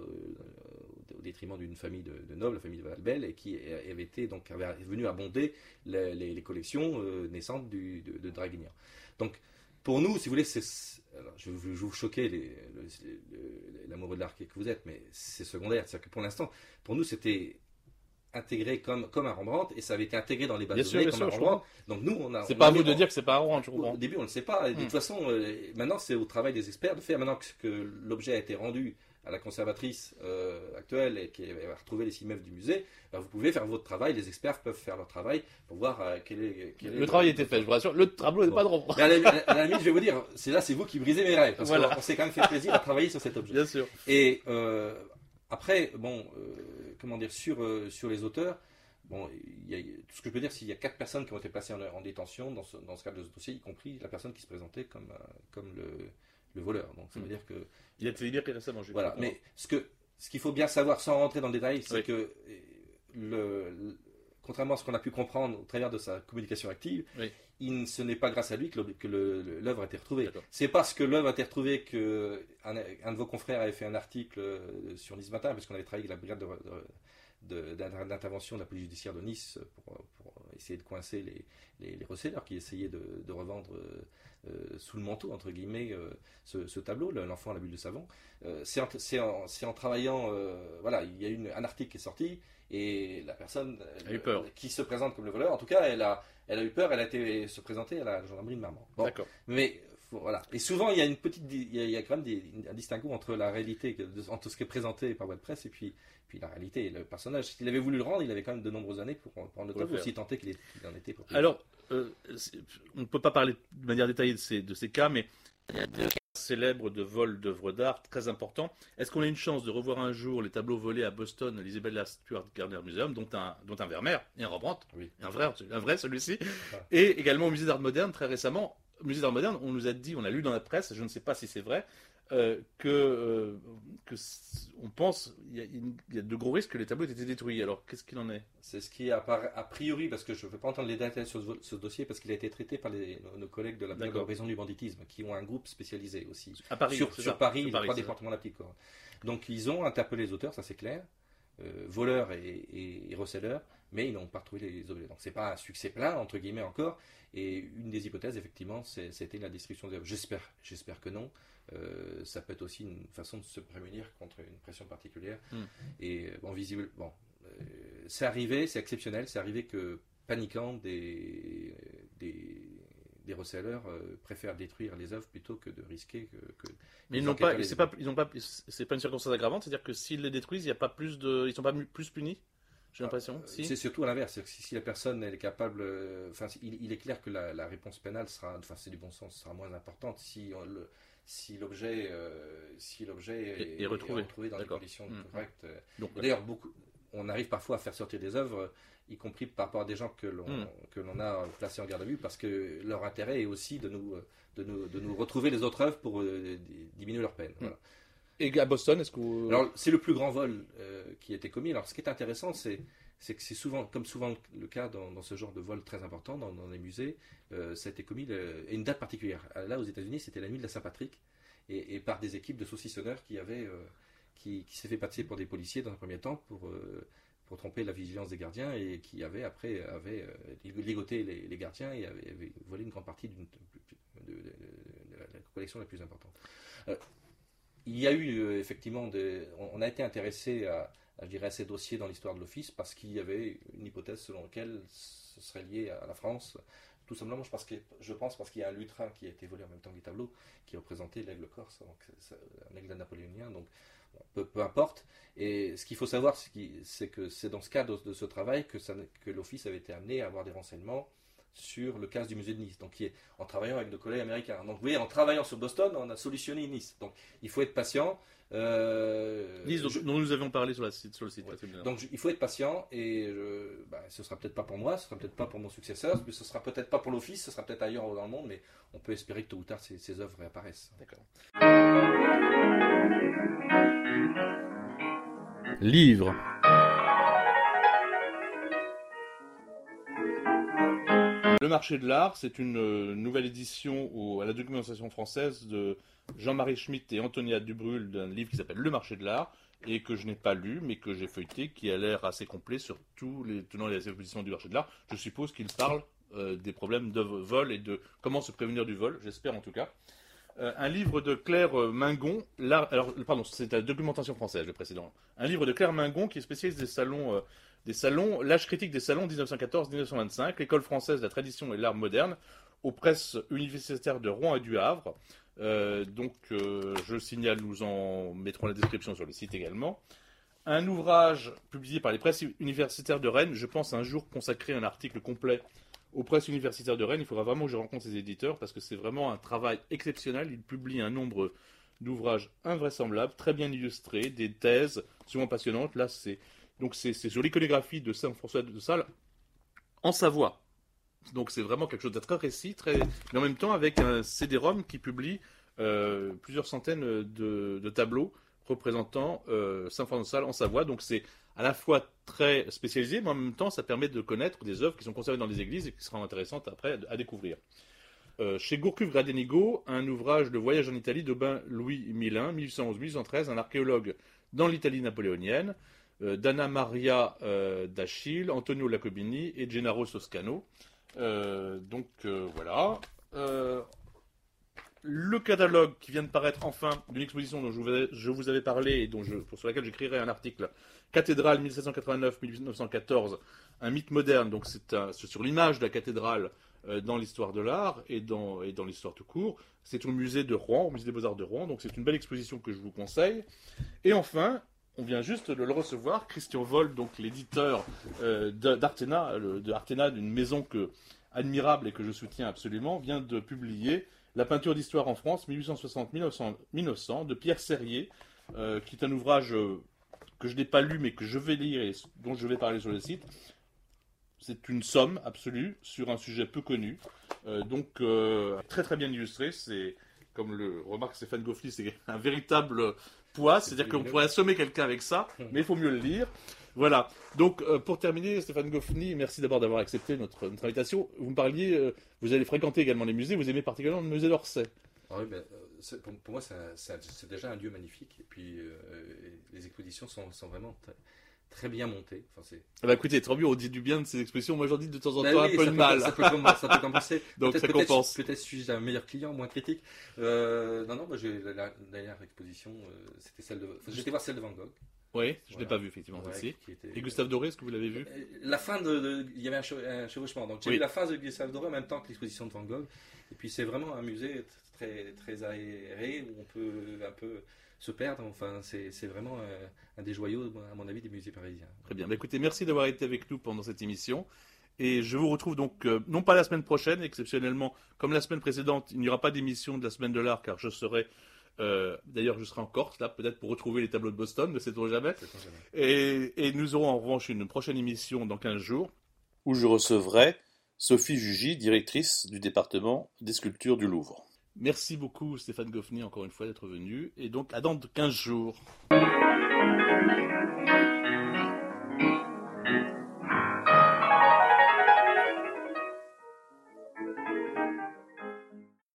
au détriment d'une famille de, de nobles, la famille de Valbel, et qui avait été donc avait venu abonder les, les, les collections euh, naissantes du, de, de Draguignan. Donc, pour nous, si vous voulez, c'est, alors, je vais vous choquer les, les, les, l'amoureux de l'art que vous êtes, mais c'est secondaire. C'est-à-dire que pour l'instant, pour nous, c'était intégré comme, comme un Rembrandt, et ça avait été intégré dans les bases de données comme un Rembrandt. Donc nous, on a. C'est on pas a à vous mis, de dire que c'est pas un Rembrandt, je comprends. Au début, on ne le sait pas. Et de hmm. toute façon, euh, maintenant, c'est au travail des experts de faire. Maintenant que, que l'objet a été rendu à la conservatrice euh, actuelle et qui va retrouver les cimetières du musée, ben, vous pouvez faire votre travail, les experts peuvent faire leur travail pour voir euh, quel est... Quel le est travail le... était fait, je vous rassure, le tableau n'est bon. pas de rond. Mais à la, à la limite, je vais vous dire, c'est là, c'est vous qui brisez mes rêves, parce voilà. qu'on s'est quand même fait plaisir à travailler sur cet objet. Bien sûr. Et euh, après, bon, euh, comment dire, sur, euh, sur les auteurs, bon, il y a, tout ce que je peux dire, c'est qu'il y a quatre personnes qui ont été placées en, en détention dans ce, dans ce cadre de ce dossier, y compris la personne qui se présentait comme, euh, comme le, le voleur. Donc ça veut mmh. dire que... Il a été libéré récemment. Voilà, mais ce, que, ce qu'il faut bien savoir, sans rentrer dans le détail, c'est oui. que, le, le, contrairement à ce qu'on a pu comprendre au travers de sa communication active, oui. il, ce n'est pas grâce à lui que l'œuvre a été retrouvée. C'est parce que l'œuvre a été retrouvée qu'un un de vos confrères avait fait un article sur Nice Matin, parce qu'on avait travaillé avec la brigade de... d'intervention de, de, de la police judiciaire de Nice pour, pour essayer de coincer les, les, les receleurs qui essayaient de, de revendre euh, sous le manteau, entre guillemets, euh, ce, ce tableau, l'enfant à la bulle de savon. Euh, c'est en, en, en travaillant, euh, voilà, il y a eu une, un article qui est sorti et la personne euh, qui se présente comme le voleur, en tout cas, elle a, elle a eu peur, elle a été se présenter à la gendarmerie de Marmande. Bon, d'accord. Mais voilà. Et souvent, il y a une petite, il y a, il y a quand même des, un distinguo entre la réalité, entre ce qui est présenté par voie de presse et puis, puis la réalité. Et le personnage, s'il avait voulu le rendre, il avait quand même de nombreuses années pour prendre le temps, aussi tenté qu'il en était propriétaire. Alors, euh, on ne peut pas parler de manière détaillée de ces, de ces cas, mais il y a deux cas célèbres de vol d'œuvres d'art très importants. Est-ce qu'on a une chance de revoir un jour les tableaux volés à Boston, l'Isabella Stuart Gardner Museum, dont un, dont un Vermeer et un Rembrandt, oui. un vrai, un vrai celui-ci, ah. et également au musée d'art moderne très récemment. Au musée d'art moderne, on nous a dit, on a lu dans la presse, je ne sais pas si c'est vrai, euh, que, euh, que on pense, il y, y a de gros risques que les tableaux aient été détruits. Alors, qu'est-ce qu'il en est? C'est ce qui apparaît a priori, parce que je ne veux pas entendre les détails sur ce, ce dossier, parce qu'il a été traité par les, nos, nos collègues de la Brigade de répression du banditisme, qui ont un groupe spécialisé aussi. À Paris, sur, sur ça. Paris, sur les Paris, trois départements de la Petite Couronne. Donc, ils ont interpellé les auteurs, ça c'est clair, euh, voleurs et, et, et receleurs, mais ils n'ont pas retrouvé les objets. Donc, c'est pas un succès plein, entre guillemets, encore. Et une des hypothèses, effectivement, c'était la destruction des œuvres. J'espère, j'espère que non. Euh, ça peut être aussi une façon de se prémunir contre une pression particulière. Mm. Et bon, visible, bon, euh, c'est arrivé, c'est exceptionnel, c'est arrivé que paniquant des des, des receleurs euh, préfèrent détruire les œuvres plutôt que de risquer que. que Mais ils n'ont pas, c'est pas, ils n'ont pas, c'est pas une circonstance aggravante, c'est-à-dire que s'ils les détruisent, il y a pas plus de, ils sont pas plus punis. J'ai l'impression. Ah, si. C'est surtout à l'inverse. Si, si la personne elle est capable, enfin, euh, il, il est clair que la, la réponse pénale sera, enfin, c'est du bon sens, sera moins importante si on, le, si l'objet, euh, si l'objet est, est retrouvé, est retrouvé dans des conditions mmh. correctes. Donc, d'ailleurs, beaucoup, on arrive parfois à faire sortir des œuvres, y compris par rapport à des gens que l'on mmh. que l'on a placés en garde à vue, parce que leur intérêt est aussi de nous, de nous, de nous retrouver les autres œuvres pour euh, diminuer leur peine. Mmh. Voilà. Et à Boston, est-ce que vous... Alors, c'est le plus grand vol euh, qui a été commis. Alors, ce qui est intéressant, c'est, c'est que c'est souvent, comme souvent le cas dans, dans ce genre de vol très important, dans, dans les musées, euh, ça a été commis à une date particulière. Là, aux États-Unis, c'était la nuit de la Saint-Patrick, et, et par des équipes de saucissonneurs qui avaient, euh, qui, qui s'est fait passer pour des policiers dans un premier temps pour, euh, pour tromper la vigilance des gardiens, et qui avaient après avaient, euh, ligoté les, les gardiens et avaient, avaient volé une grande partie d'une, de, de, de, de la collection la plus importante. Euh, Il y a eu euh, effectivement, des, on, on a été intéressé à, à, je dirais, à ces dossiers dans l'histoire de l'Office parce qu'il y avait une hypothèse selon laquelle ce serait lié à la France. Tout simplement, je pense, que, je pense parce qu'il y a un lutrin qui a été volé en même temps que les tableaux, qui représentait l'aigle corse, donc un aigle napoléonien, donc bon, peu, peu importe. Et ce qu'il faut savoir, c'est que c'est dans ce cadre de, de ce travail que, ça, que l'Office avait été amené à avoir des renseignements sur le cas du musée de Nice, donc qui est en travaillant avec nos collègues américains. Donc vous voyez, en travaillant sur Boston, on a solutionné Nice. Donc il faut être patient. Euh, Nice, dont, je... dont nous avions parlé sur, la site, sur le site. Ouais. Donc je, il faut être patient, et je, bah, ce sera peut-être pas pour moi, ce sera peut-être pas pour mon successeur, ce sera peut-être pas pour l'Office, ce sera peut-être ailleurs dans le monde, mais on peut espérer que tôt ou tard ces, ces œuvres réapparaissent. D'accord. Livre. Le marché de l'art, c'est une euh, nouvelle édition au, à la documentation française de Jean-Marie Schmitt et Antonia Dubrul d'un livre qui s'appelle Le marché de l'art et que je n'ai pas lu mais que j'ai feuilleté, qui a l'air assez complet sur tous les tenants et les aboutissants du marché de l'art. Je suppose qu'il parle euh, des problèmes de vol et de comment se prévenir du vol, j'espère en tout cas. Euh, un livre de Claire Mingon, l'art, alors pardon, c'est la documentation française le précédent. Un livre de Claire Mingon qui est spécialiste des salons... Euh, Des salons, l'âge critique des salons dix-neuf cent quatorze à dix-neuf cent vingt-cinq, l'école française de la tradition et de l'art moderne, aux presses universitaires de Rouen et du Havre, Euh, donc, euh, je le signale, nous en mettrons la description sur le site également. Un ouvrage publié par les presses universitaires de Rennes. Je pense un jour consacrer un article complet aux presses universitaires de Rennes. Il faudra vraiment que je rencontre ces éditeurs parce que c'est vraiment un travail exceptionnel. Ils publient un nombre d'ouvrages invraisemblables, très bien illustrés, des thèses souvent passionnantes. Là, c'est donc c'est, c'est sur l'iconographie de Saint François de Sales en Savoie. Donc c'est vraiment quelque chose de très récit, très... mais en même temps avec un C D-ROM qui publie euh, plusieurs centaines de, de tableaux représentant euh, Saint François de Sales en Savoie. Donc c'est à la fois très spécialisé, mais en même temps ça permet de connaître des œuvres qui sont conservées dans les églises et qui seront intéressantes après à découvrir. Euh, chez Gourcuff-Gradenigo, un ouvrage de voyage en Italie d'Aubin Louis Milin, mille huit cent onze à mille huit cent treize, un archéologue dans l'Italie napoléonienne, euh, d'Anna Maria euh, d'Achille, Antonio Lacobini et Gennaro Toscano. Euh, donc euh, voilà. Euh, le catalogue qui vient de paraître enfin d'une exposition dont je vous avais, je vous avais parlé et dont je, pour, sur laquelle j'écrirai un article, Cathédrale mille sept cent quatre-vingt-neuf à mille neuf cent quatorze, un mythe moderne, donc c'est, un, c'est sur l'image de la cathédrale euh, dans l'histoire de l'art et dans, et dans l'histoire tout court. C'est au musée de Rouen, au musée des Beaux-Arts de Rouen, donc c'est une belle exposition que je vous conseille. Et enfin, on vient juste de le recevoir, Christian Vold, donc l'éditeur euh, d'Artena, de Artena, d'une maison que, admirable et que je soutiens absolument, vient de publier La peinture d'histoire en France, mille huit cent soixante à mille neuf cents, de Pierre Serrier, euh, qui est un ouvrage euh, que je n'ai pas lu mais que je vais lire et dont je vais parler sur le site. C'est une somme absolue sur un sujet peu connu, euh, donc euh, très très bien illustré. C'est, comme le remarque Stéphane Goffny, c'est un véritable poids, c'est-à-dire qu'on pourrait assommer quelqu'un avec ça, mais il faut mieux le lire. Voilà. Donc, euh, pour terminer, Stéphane Goffny, merci d'abord d'avoir accepté notre, notre invitation. Vous me parliez, euh, vous allez fréquenter également les musées, vous aimez particulièrement le musée d'Orsay. Ah oui, ben, c'est, pour, pour moi, c'est, un, c'est, un, c'est déjà un lieu magnifique. Et puis, euh, les expositions sont, sont vraiment très, très bien montées. Enfin, c'est... Ah bah écoutez, trop bien, on dit du bien de ces expositions. Moi, j'en dis de temps en ben temps oui, un peu ça de peut, mal. Ça peut, ça peut compenser. Donc, peut-être, ça peut-être, compense. Peut-être suis-je un meilleur client, moins critique. Euh, non, non, bah, j'ai, la, la dernière exposition, euh, c'était celle de... Enfin, j'étais voir celle de Van Gogh. Oui, je ne Voilà. l'ai pas vu, effectivement, Ouais, aussi. était... Et Gustave Doré, est-ce que vous l'avez vu? La fin de, de, il y avait un, chev- un chevauchement, donc j'ai Oui. vu la fin de Gustave Doré en même temps que l'exposition de Van Gogh. Et puis c'est vraiment un musée très très aéré où on peut un peu se perdre. Enfin, c'est, c'est vraiment un, un des joyaux, à mon avis, des musées parisiens. Très bien. Bah, écoutez, merci d'avoir été avec nous pendant cette émission. Et je vous retrouve donc, euh, non pas la semaine prochaine, exceptionnellement, comme la semaine précédente, il n'y aura pas d'émission de la semaine de l'art, car je serai, euh, d'ailleurs, je serai en Corse, là, peut-être pour retrouver les tableaux de Boston, ne sait-on jamais. C'est jamais. Et, et nous aurons en revanche une prochaine émission dans quinze jours. Où je recevrai Sophie Jugy, directrice du département des sculptures du Louvre. Merci beaucoup, Stéphane Goffny, encore une fois, d'être venu. Et donc, à dans quinze jours.